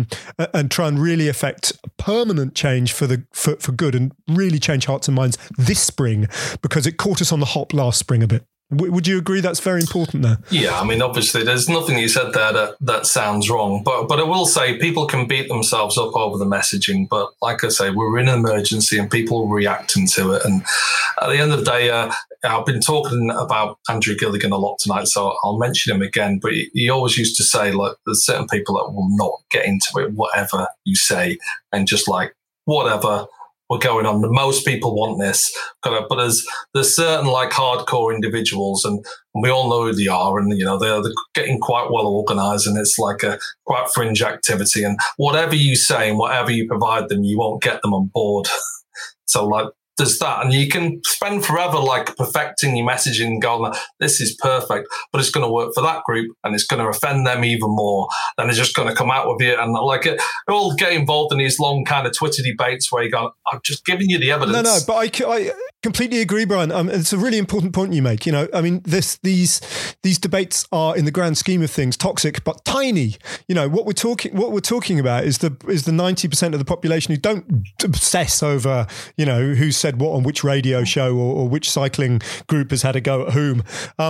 and really affect permanent change for good, and really change hearts and minds this spring, because it caught us on the hop last spring a bit. Would you agree that's very important there? Yeah, I mean, obviously, there's nothing you said there that sounds wrong. But I will say people can beat themselves up over the messaging. But like I say, we're in an emergency and people are reacting to it. And at the end of the day, I've been talking about Andrew Gilligan a lot tonight, so I'll mention him again. But he always used to say, like, there's certain people that will not get into it, whatever you say, and just like, whatever. We're going on. Most people want this, but there's certain like hardcore individuals, and we all know who they are, and they're getting quite well organised, and it's like a quite fringe activity. And whatever you say and whatever you provide them, you won't get them on board. So like, there's that, and you can spend forever like perfecting your messaging and going, this is perfect, but it's going to work for that group and it's going to offend them even more. Then they're just going to come out with it, and like it all get involved in these long kind of Twitter debates where you go, I'm just giving you the evidence. No, but I completely agree, Brian. It's a really important point you make. I mean, these debates are, in the grand scheme of things, toxic but tiny. What we're talking about is the 90% of the population who don't obsess over who said what on which radio show or which cycling group has had a go at whom.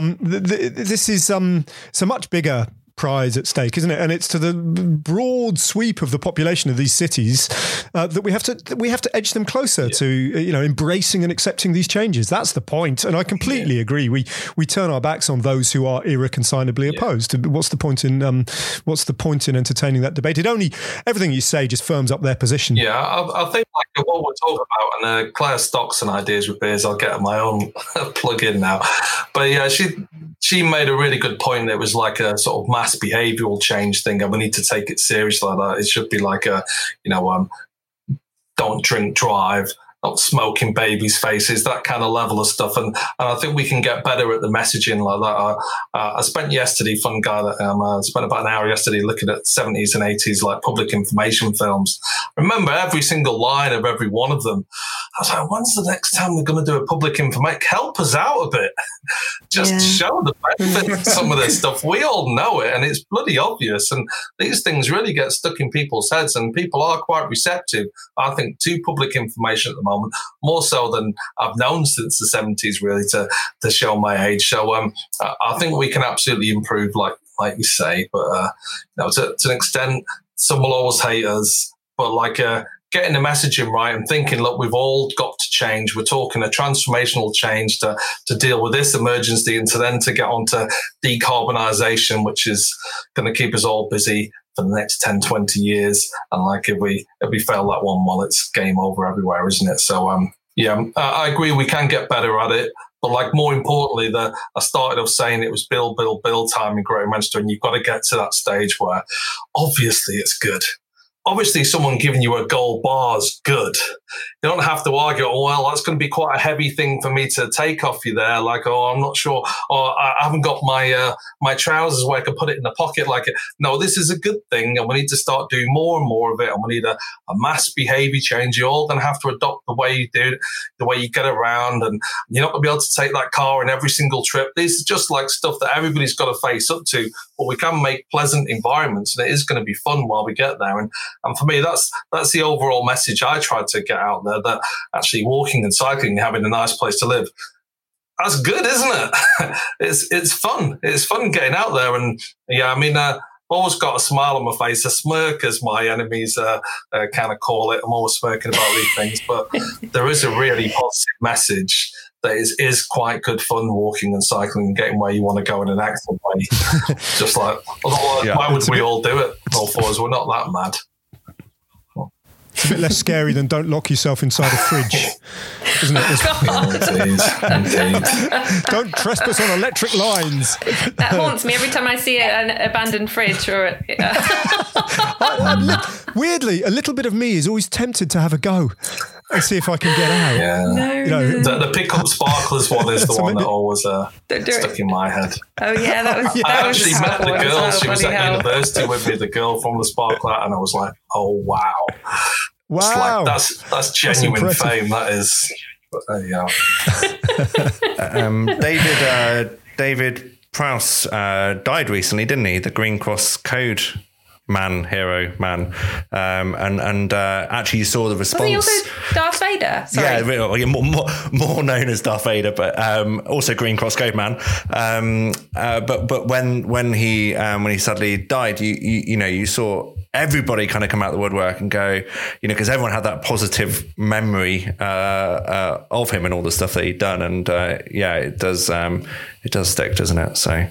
This is so much bigger prize at stake, isn't it? And it's to the broad sweep of the population of these cities that we have to edge them closer to embracing and accepting these changes. That's the point. And I completely agree. We turn our backs on those who are irreconcilably opposed. What's the point in entertaining that debate? Everything you say just firms up their position. Yeah, I think like what we're talking about, and Claire Stocks and Ideas with Beers, I'll get my own plug in now. But yeah, she made a really good point. It was like a sort of mass behavioural change thing, and we need to take it seriously like that. It should be like a, don't drink, drive, not smoking babies' faces, that kind of level of stuff. And I think we can get better at the messaging like that. I spent yesterday, fun guy that spent about an hour yesterday looking at 70s and 80s like public information films. Remember every single line of every one of them. I was like, when's the next time they're going to do a public information? Help us out a bit. Just show the benefit of some of this stuff. We all know it, and it's bloody obvious. And these things really get stuck in people's heads, and people are quite receptive, I think, to public information at the moment, more so than I've known since the 70s, really, to show my age. So I think we can absolutely improve, like you say. But to an extent, some will always hate us. But getting the messaging right and thinking, look, we've all got to change. We're talking a transformational change to deal with this emergency, and to get on to decarbonisation, which is going to keep us all busy for the next 10, 20 years. And if we fail that one, well, it's game over everywhere, isn't it? So, I agree we can get better at it. But more importantly, I started off saying it was Bill time in Greater Manchester, and you've got to get to that stage where obviously it's good. obviously someone giving you a gold bar is good. You don't have to argue, oh, well, that's going to be quite a heavy thing for me to take off you there. Like, oh, I'm not sure. Or I haven't got my trousers where I can put it in the pocket. Like, no, this is a good thing. And we need to start doing more and more of it. And we need a mass behavior change. You're all going to have to adopt the way you do it, the way you get around. And you're not going to be able to take that car in every single trip. This is just like stuff that everybody's got to face up to. But we can make pleasant environments, and it is going to be fun while we get there. And for me, that's the overall message I tried to get out there, that actually walking and cycling and having a nice place to live, that's good, isn't it? It's fun. It's fun getting out there. And yeah, I mean, always got a smile on my face, a smirk, as my enemies kind of call it. I'm always smirking about these things, but there is a really positive message that is quite good fun walking and cycling and getting where you want to go in an active way. Just like, otherwise, why would we all do it? All four of us, we're not that mad. It's a bit less scary than don't lock yourself inside a fridge, isn't it? Indeed. Don't trespass on electric lines. That haunts me every time I see an abandoned fridge. Weirdly, a little bit of me is always tempted to have a go and see if I can get out. Yeah. The pick up sparklers one is the one that always stuck in my head. Oh yeah, that was. I actually met the girl. Well, she was at university with me. The girl from the sparkler, and I was like, oh wow. Wow, like, that's genuine fame. That is. But there you are. David Prowse died recently, didn't he? The Green Cross Code hero man, and actually you saw the response. Was he also Darth Vader? Sorry. Yeah, more known as Darth Vader, but also Green Cross Code man. But when he sadly died, you saw everybody kind of come out the woodwork and go, because everyone had that positive memory of him and all the stuff that he'd done, and it does stick, doesn't it? So,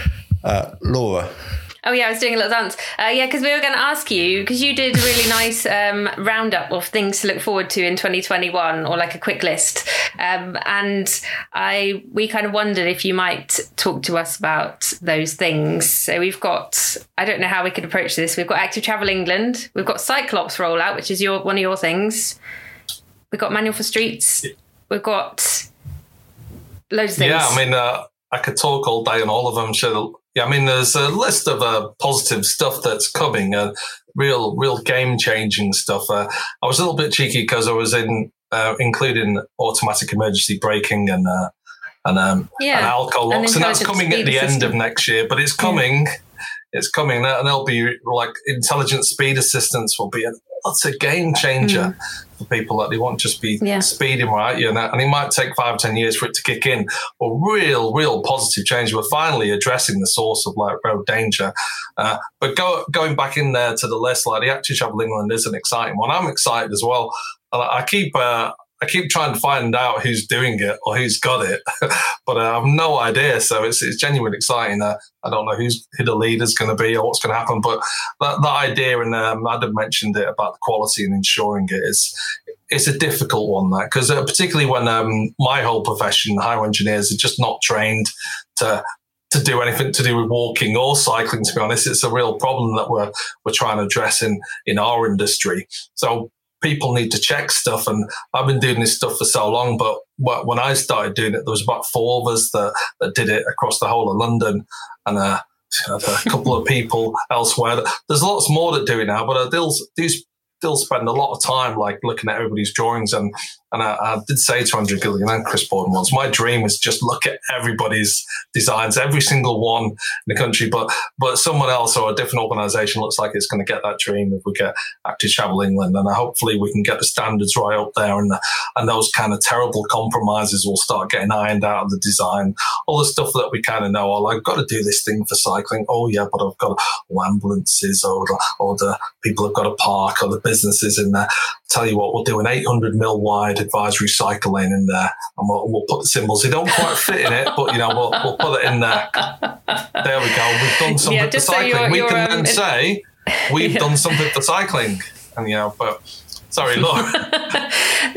Laura. Oh, yeah, I was doing a little dance. Because we were going to ask you, because you did a really nice roundup of things to look forward to in 2021, or like a quick list. And we kind of wondered if you might talk to us about those things. So we've got, I don't know how we could approach this. We've got Active Travel England. We've got Cyclops rollout, which is one of your things. We've got Manual for Streets. We've got loads of things. Yeah, I mean, I could talk all day on all of them. Yeah, I mean, there's a list of positive stuff that's coming, real game-changing stuff. I was a little bit cheeky because I was including automatic emergency braking and alcohol locks, and that's coming at the end of next year. But it's coming. Yeah. It's coming, and there'll be like intelligent speed assistance will be that's a game changer for people that they won't just be speeding right, and it might take 5 or 10 years for it to kick in. Or real positive change. We're finally addressing the source of like road danger. But going back in there to the list, like the Active Travel England is an exciting one. I'm excited as well. I keep trying to find out who's doing it or who's got it, but I have no idea. So it's genuinely exciting. I don't know who the leader's going to be or what's going to happen, but that idea, and Adam mentioned it about the quality and ensuring it, it's a difficult one, that, because particularly when my whole profession, hire engineers, are just not trained to do anything to do with walking or cycling, to be honest. It's a real problem that we're trying to address in our industry. So people need to check stuff, and I've been doing this stuff for so long, but when I started doing it, there was about 4 of us that did it across the whole of London, and a couple of people elsewhere. There's lots more that do it now, but I do still spend a lot of time like looking at everybody's drawings, and I did say to Andrew Gilligan and Chris Borden once, my dream is just look at everybody's designs, every single one in the country, but someone else or a different organisation looks like it's going to get that dream if we get Active Travel England, and hopefully we can get the standards right up there, and those kind of terrible compromises will start getting ironed out of the design. All the stuff that we kind of know, I've got to do this thing for cycling. Oh yeah, but I've got ambulances or the people have got to park, or the businesses in there. Tell you what, we'll do an 800 mil wide advisory cycle lane in there, and we'll put the symbols. They don't quite fit in it, but we'll put it in there. There we go. We've done something for cycling. We can then say we've done something for cycling, and but sorry, Laura.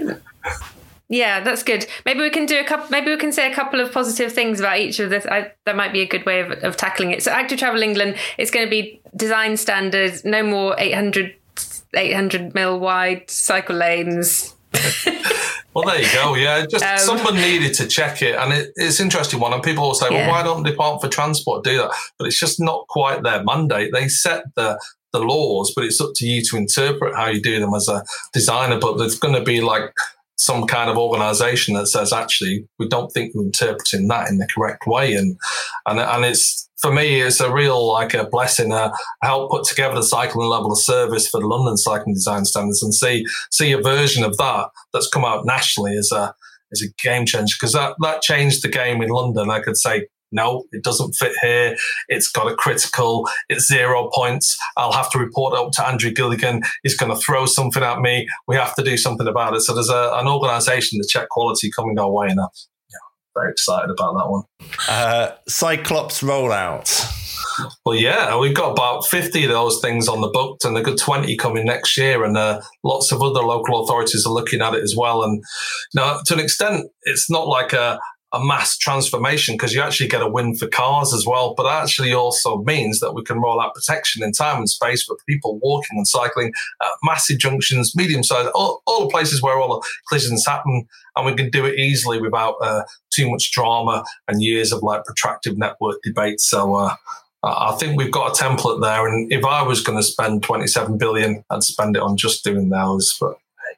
Yeah, that's good. Maybe we can say a couple of positive things about each of this. That might be a good way of tackling it. So, Active Travel England, it's going to be design standards. No more 800 800 mil wide cycle lanes. Well, there you go. Yeah, just someone needed to check it. And it's an interesting one. And people will say, well, why don't the Department for Transport do that? But it's just not quite their mandate. They set the laws, but it's up to you to interpret how you do them as a designer. But there's going to be like some kind of organisation that says, actually, we don't think we're interpreting that in the correct way. And it's, for me, it's a real like a blessing. Help put together the cycling level of service for the London Cycling Design Standards, and see a version of that that's come out nationally as a game changer, because that changed the game in London. I could say, no, it doesn't fit here. It's got a critical. It's 0 points. I'll have to report up to Andrew Gilligan. He's going to throw something at me. We have to do something about it. So there's an organisation to check quality coming our way, and very excited about that one. Cyclops rollout. Well, yeah, we've got about 50 of those things on the books, and a good 20 coming next year. And lots of other local authorities are looking at it as well. And to an extent, it's not like a mass transformation, because you actually get a win for cars as well. But that actually also means that we can roll out protection in time and space for people walking and cycling at massive junctions, medium size, all the places where all the collisions happen. And we can do it easily without too much drama and years of like protracted network debate. So I think we've got a template there. And if I was going to spend 27 billion, I'd spend it on just doing those. But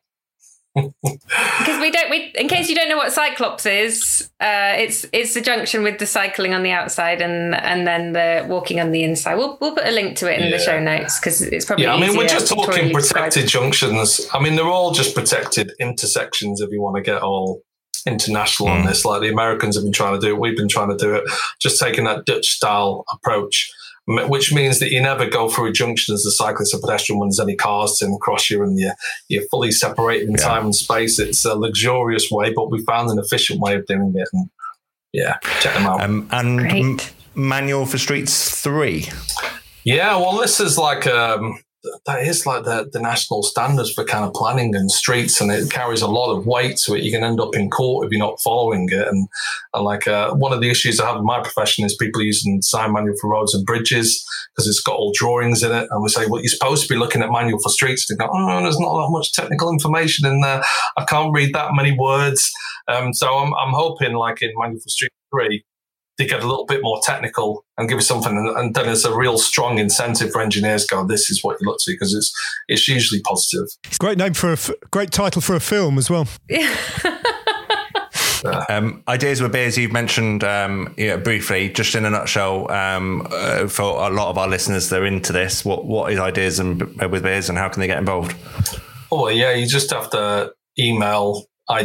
because in case you don't know what Cyclops is, it's the junction with the cycling on the outside and then the walking on the inside. We'll put a link to it in the show notes, because it's probably we're just talking protected junctions. I mean, they're all just protected intersections if you want to get all international on this, like the Americans have been trying to do it. We've been trying to do it, just taking that Dutch style approach, which means that you never go through a junction as a cyclist or pedestrian when there's any cars sitting across you, and you're fully separated in time and space. It's a luxurious way, but we found an efficient way of doing it. And check them out. And Manual for Streets 3. Yeah, well, this is like that is like the national standards for kind of planning and streets, and it carries a lot of weight to it. You can end up in court if you're not following it. And like one of the issues I have in my profession is people using design manual for roads and bridges because it's got all drawings in it. And we say, well, you're supposed to be looking at manual for streets. They go, oh, there's not that much technical information in there. I can't read that many words. So I'm hoping, like in Manual for Streets 3, they get a little bit more technical and give us something, and then it's a real strong incentive for engineers. Go, this is what you look to, because it's usually positive. It's a great name for great title for a film as well. Ideas with Beers, you've mentioned briefly, just in a nutshell, for a lot of our listeners that are into this. What is Ideas with Beers, and how can they get involved? Oh yeah, you just have to email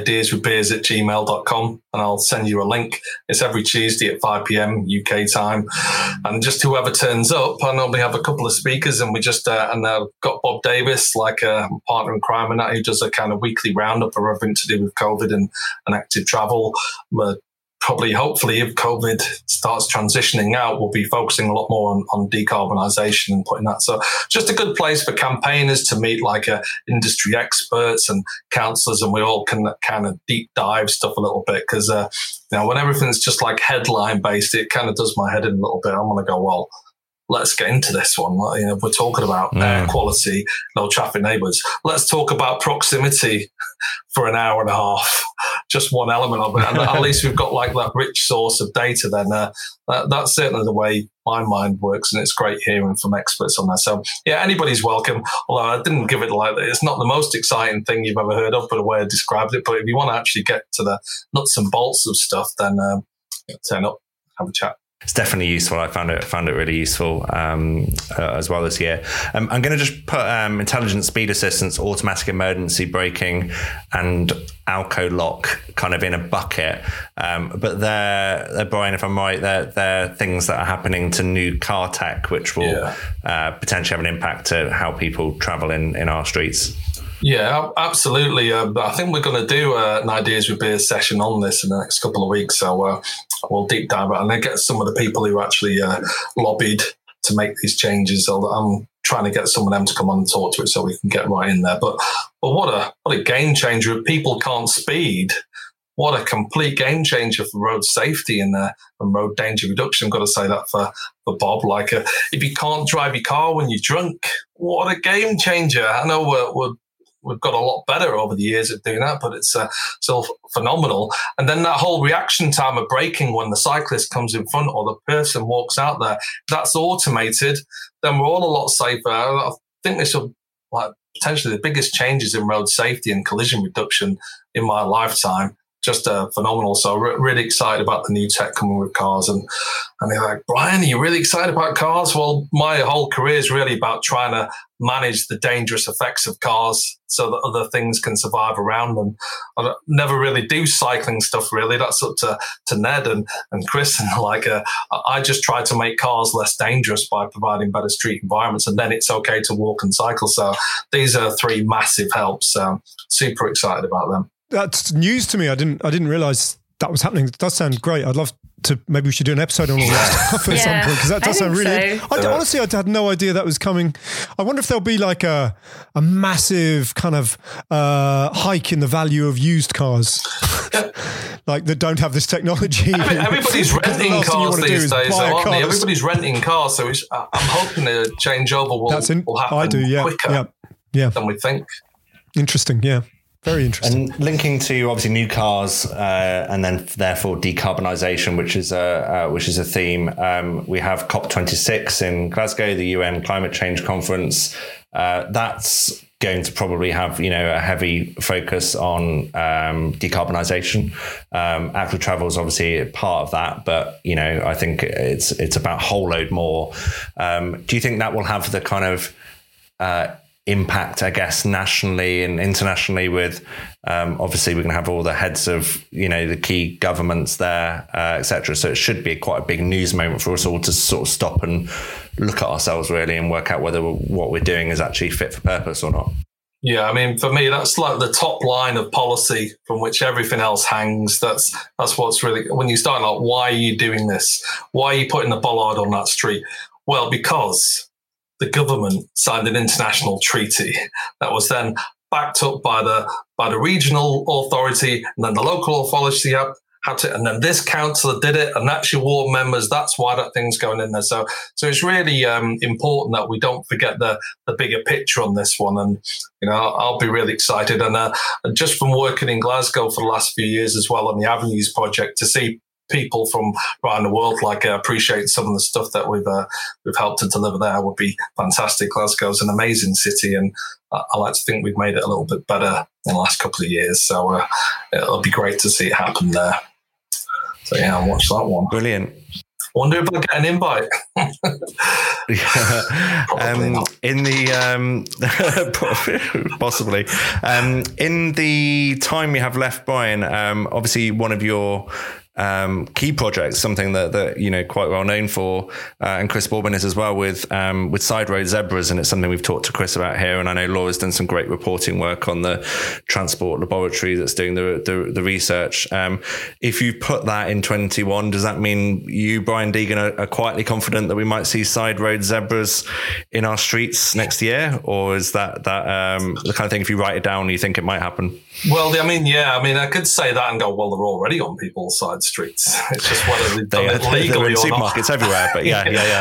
ideaswithbeers@gmail.com and I'll send you a link. It's every Tuesday at 5 p.m. UK time, and just whoever turns up. I normally have a couple of speakers, and we just and I've got Bob Davis, like a partner in crime, and that he does a kind of weekly roundup of everything to do with COVID and active travel. Probably, hopefully, if COVID starts transitioning out, we'll be focusing a lot more on decarbonisation and putting that. So just a good place for campaigners to meet like industry experts and counsellors, and we all can kind of deep dive stuff a little bit, because when everything's just like headline based, it kind of does my head in a little bit. I'm going to go, well, let's get into this one. We're talking about air quality, no traffic neighbours. Let's talk about proximity for an hour and a half. Just one element of it. And at least we've got like that rich source of data then. That's certainly the way my mind works, and it's great hearing from experts on that. So yeah, anybody's welcome. Although I didn't give it like that. It's not the most exciting thing you've ever heard of, but the way I described it. But if you want to actually get to the nuts and bolts of stuff, then turn up, have a chat. It's definitely useful. I found it really useful as well this year. I'm going to just put intelligent speed assistance, automatic emergency braking, and Alco lock kind of in a bucket. But they're Brian, if I'm right, they're things that are happening to new car tech, which will potentially have an impact to how people travel in our streets. Yeah, absolutely. I think we're going to do an Ideas with Beers session on this in the next couple of weeks. So we'll deep dive it and then get some of the people who actually lobbied to make these changes. I'm trying to get some of them to come on and talk to it so we can get right in there. But what a game changer. If people can't speed, what a complete game changer for road safety and road danger reduction. I've got to say that for Bob. Like, if you can't drive your car when you're drunk, what a game changer. I know we've got a lot better over the years at doing that, but it's still phenomenal. And then that whole reaction time of braking when the cyclist comes in front or the person walks out there, that's automated, then we're all a lot safer. I think this will, like, potentially the biggest changes in road safety and collision reduction in my lifetime. Just phenomenal. So really excited about the new tech coming with cars. And they're like, Brian, are you really excited about cars? Well, my whole career is really about trying to manage the dangerous effects of cars so that other things can survive around them. I never really do cycling stuff, really. That's up to Ned and Chris. And I just try to make cars less dangerous by providing better street environments. And then it's okay to walk and cycle. So these are 3 massive helps. Super excited about them. That's news to me. I didn't realize that was happening. It does sound great. I'd love to, maybe we should do an episode on all that stuff at some point, because that does sound really, honestly, I had no idea that was coming. I wonder if there'll be like a massive kind of hike in the value of used cars, like that don't have this technology. I mean, everybody's renting cars these days, aren't they? Everybody's renting cars, so I'm hoping the changeover will happen quicker than we think. Interesting, yeah. Very interesting. And linking to obviously new cars and then therefore decarbonisation, which is a theme. We have COP26 in Glasgow, the UN Climate Change Conference. That's going to probably have a heavy focus on decarbonisation. Active travel is obviously a part of that, but I think it's about a whole load more. Do you think that will have the kind of impact, I guess, nationally and internationally with obviously we're going to have all the heads of the key governments there, etc. So it should be quite a big news moment for us all to sort of stop and look at ourselves really and work out whether what we're doing is actually fit for purpose or not. Yeah, I mean, for me, that's like the top line of policy from which everything else hangs. That's what's really, when you start like, why are you doing this? Why are you putting the bollard on that street? Well, because the government signed an international treaty that was then backed up by the regional authority, and then the local authority had to, and then this council did it, and that's your ward members. That's why that thing's going in there. So it's really important that we don't forget the bigger picture on this one. And I'll be really excited. And just from working in Glasgow for the last few years as well on the Avenues project, to see people from around the world appreciate some of the stuff that we've helped to deliver there would be fantastic. Glasgow's an amazing city, and I like to think we've made it a little bit better in the last couple of years. So it'll be great to see it happen there. So yeah, I'll watch that one. Brilliant. Wonder if I get an invite. In the possibly in the time we have left, Brian, obviously one of your key projects, something that quite well known for, and Chris Boardman is as well, with side road zebras, and it's something we've talked to Chris about here. And I know Laura's done some great reporting work on the transport laboratory that's doing the research. If you put that in 21, does that mean you, Brian Deegan, are quietly confident that we might see side road zebras in our streets next year, or is that the kind of thing, if you write it down, you think it might happen? Well, I could say that and go, well, they're already on people's side streets. It's just whether they've done it legally or not. Supermarkets everywhere, but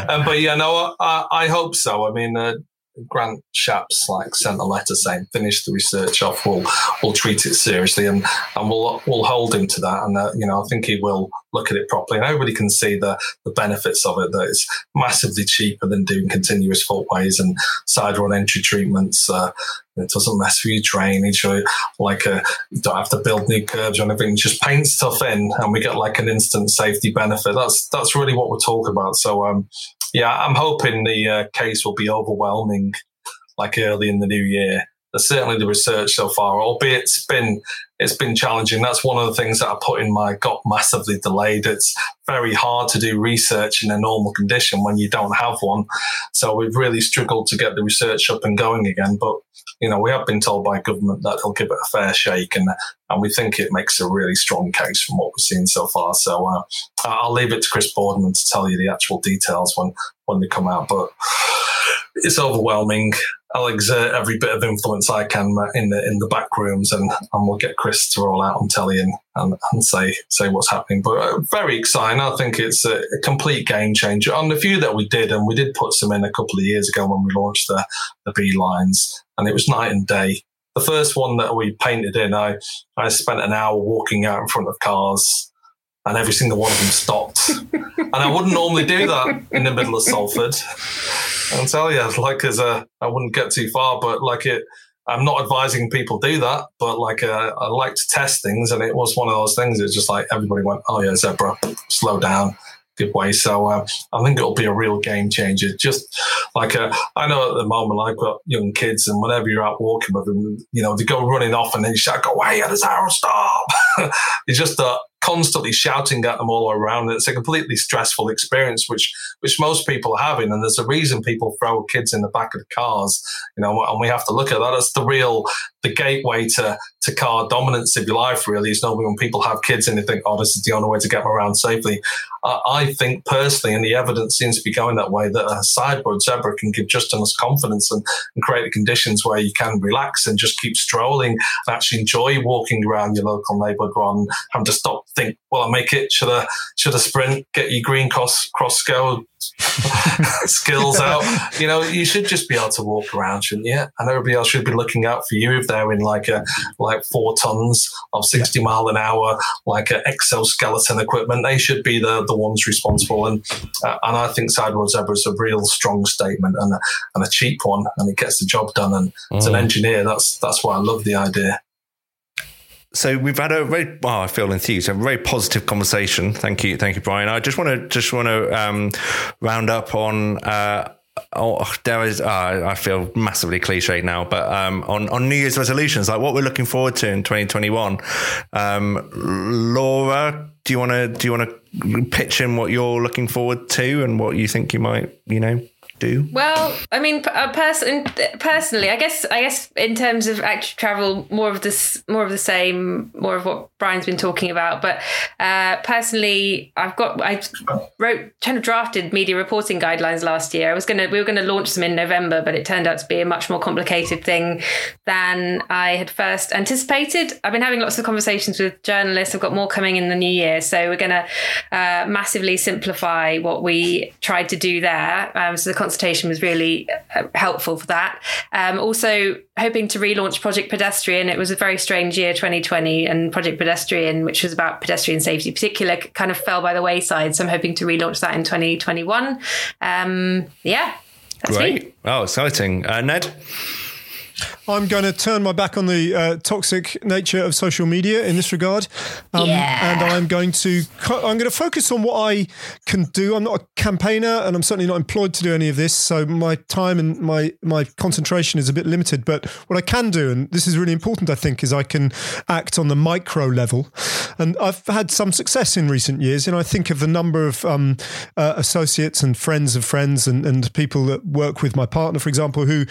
I hope so. I mean, Grant Shapps sent a letter saying, finish the research off, we'll treat it seriously, and we'll hold him to that. And I think he will look at it properly, and everybody can see the benefits of it, that it's massively cheaper than doing continuous footways and side run entry treatments. It doesn't mess with your drainage, or you don't have to build new curbs or anything. Just paint stuff in, and we get an instant safety benefit. That's really what we're talking about. So I'm hoping the case will be overwhelming, early in the new year. Certainly the research so far, albeit it's been challenging. That's one of the things that I put in my got massively delayed. It's very hard to do research in a normal condition when you don't have one. So we've really struggled to get the research up and going again. But, we have been told by government that they'll give it a fair shake, and we think it makes a really strong case from what we've seen so far. So I'll leave it to Chris Boardman to tell you the actual details when they come out. But it's overwhelming. I'll exert every bit of influence I can in the back rooms, and we'll get Chris to roll out on telly and say what's happening. But very exciting. I think it's a complete game changer. On the few that we did, and we did put some in a couple of years ago when we launched the B lines, and it was night and day. The first one that we painted in, I spent an hour walking out in front of cars, and every single one of them stopped. And I wouldn't normally do that in the middle of Salford. I'll tell you, I wouldn't get too far, but I'm not advising people do that, but I like to test things, and it was one of those things. It's just like everybody went, "Oh yeah, zebra, slow down, good way." So I think it'll be a real game changer. Just I know at the moment I've got young kids, and whenever you're out walking with them, they go running off, and then you shout, "Go away, there's arrow, stop!" You just constantly shouting at them all the way around. It's a completely stressful experience, which most people are having. And there's a reason people throw kids in the back of the cars, and we have to look at that. That's the gateway to car dominance, if you like, really, is normally when people have kids and they think, "Oh, this is the only way to get them around safely." I think personally, and the evidence seems to be going that way, that a sideboard zebra can give just enough confidence and create the conditions where you can relax and just keep strolling and actually enjoy walking around your local neighbourhood rather than having to stop, think, "Will I make it? Should I sprint? Get your green cross go skills out." You should just be able to walk around, shouldn't you? And everybody else should be looking out for you if they're in like 4 tons of 60 mile an hour, exoskeleton equipment. They should be the ones responsible. And I think sideboard zebra is a real strong statement and a cheap one, and it gets the job done. And as an engineer, that's why I love the idea. So we've had I feel enthused, a very positive conversation. Thank you, Brian. I just want to round up on. I feel massively cliche now, but on New Year's resolutions, like what we're looking forward to in 2021. Laura, do you want to pitch in what you're looking forward to and what you think you might do? Well, I mean, personally, I guess in terms of active travel, more of the same, more of what Brian's been talking about. But personally, I drafted media reporting guidelines last year. We were going to launch them in November, but it turned out to be a much more complicated thing than I had first anticipated. I've been having lots of conversations with journalists. I've got more coming in the new year, so we're going to massively simplify what we tried to do there. So the consultation was really helpful for that. Also hoping to relaunch Project Pedestrian. It was a very strange year, 2020, and Project Pedestrian, which was about pedestrian safety in particular, kind of fell by the wayside. So I'm hoping to relaunch that in 2021. That's great. Me. Oh, exciting. Ned? I'm going to turn my back on the toxic nature of social media in this regard, and I'm going to focus on what I can do. I'm not a campaigner, and I'm certainly not employed to do any of this, so my time and my concentration is a bit limited. But what I can do, and this is really important, I think, is I can act on the micro level, and I've had some success in recent years. I think of the number of associates and friends of friends and people that work with my partner, for example, who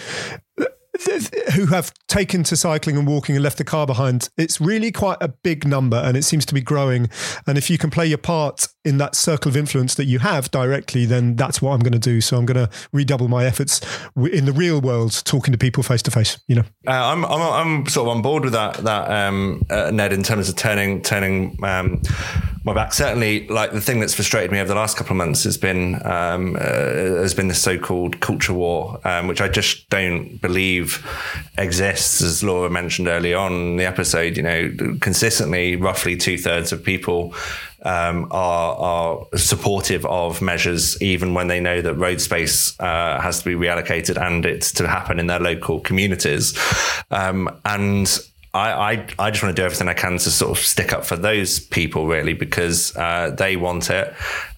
have taken to cycling and walking and left the car behind. It's really quite a big number, and it seems to be growing. And if you can play your part in that circle of influence that you have directly, then that's what I'm going to do. So I'm going to redouble my efforts in the real world, talking to people face to face. I'm sort of on board with that, Ned, in terms of turning my back. Certainly, like the thing that's frustrated me over the last couple of months has been the so-called culture war, which I just don't believe exists. As Laura mentioned early on in the episode, consistently, roughly 2/3 of people are supportive of measures, even when they know that road space has to be reallocated and it's to happen in their local communities. And I just want to do everything I can to sort of stick up for those people, really, because they want it.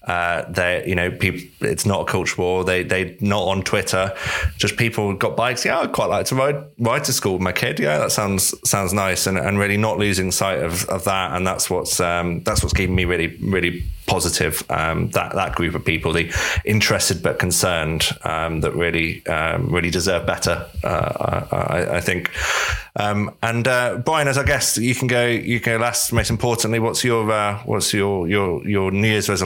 People, it's not a culture war. They not on Twitter. Just people got bikes. Yeah, I'd quite like to ride to school with my kid. Yeah, that sounds nice, and really not losing sight of that. And that's what's keeping me really, really positive. That group of people, the interested but concerned, that really deserve better. I think. And Brian, as our guest, you can go last. Most importantly, what's your New Year's resolution for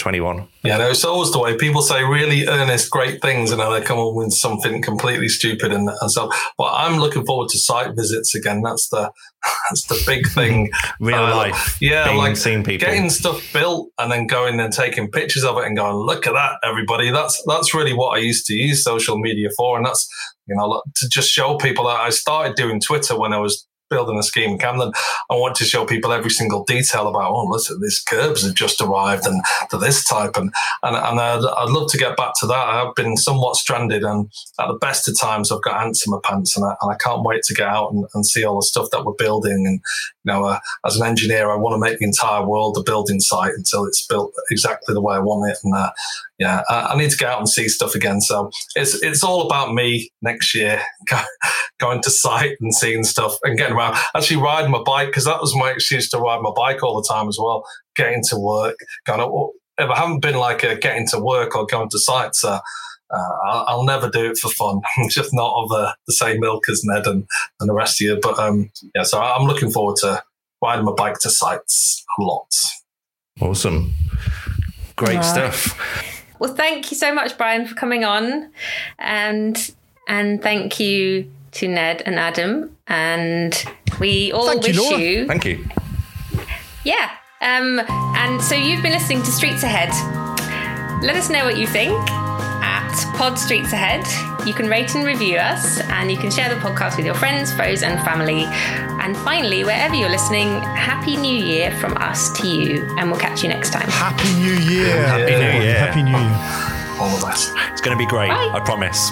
2021. Yeah, no, it's always the way. People say really earnest, great things, and then they come up with something completely stupid and so. But I'm looking forward to site visits again. That's the big thing. Real life. Yeah, like seeing people getting stuff built and then going and taking pictures of it and going, look at that, everybody. That's really what I used to use social media for, and that's to just show people that I started doing Twitter when I was building a scheme in Camden. I want to show people every single detail about, listen, these curbs have just arrived and to this type. And I'd love to get back to that. I've been somewhat stranded, and at the best of times I've got ants in my pants, and I can't wait to get out and see all the stuff that we're building. And, as an engineer, I want to make the entire world a building site until it's built exactly the way I want it. And I need to get out and see stuff again. So it's all about me next year, going to site and seeing stuff and getting around. Actually riding my bike, because that was my excuse to ride my bike all the time as well. Getting to work. If I haven't been getting to work or going to sites, I'll never do it for fun. I'm just not of the same ilk as Ned and the rest of you. But so I'm looking forward to riding my bike to sites a lot. Awesome. Great stuff. Well, thank you so much, Brian, for coming on. And thank you to Ned and Adam. And we all wish you... Thank you. Yeah. And so you've been listening to Streets Ahead. Let us know what you think at Pod Streets Ahead. You can rate and review us, and you can share the podcast with your friends, foes, and family. And finally, wherever you're listening, Happy New Year from us to you, and we'll catch you next time. Happy New Year. Happy New Year. Happy New Year. All the best. It's going to be great. Bye. I promise.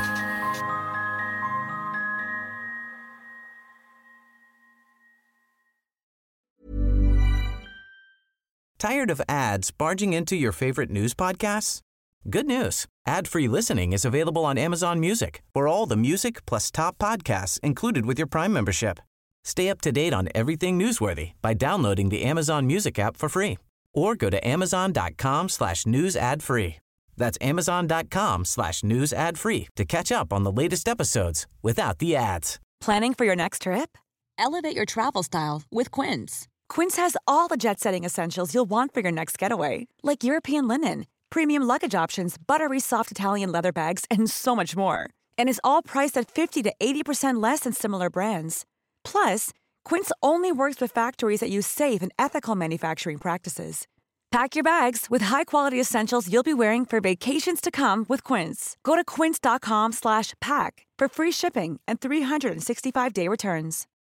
Tired of ads barging into your favorite news podcasts? Good news. Ad-free listening is available on Amazon Music for all the music plus top podcasts included with your Prime membership. Stay up to date on everything newsworthy by downloading the Amazon Music app for free or go to amazon.com/news ad free. That's amazon.com/news ad free to catch up on the latest episodes without the ads. Planning for your next trip? Elevate your travel style with Quince. Quince has all the jet-setting essentials you'll want for your next getaway, like European linen, premium luggage options, buttery soft Italian leather bags, and so much more. And is all priced at 50 to 80% less than similar brands. Plus, Quince only works with factories that use safe and ethical manufacturing practices. Pack your bags with high-quality essentials you'll be wearing for vacations to come with Quince. Go to quince.com/pack for free shipping and 365-day returns.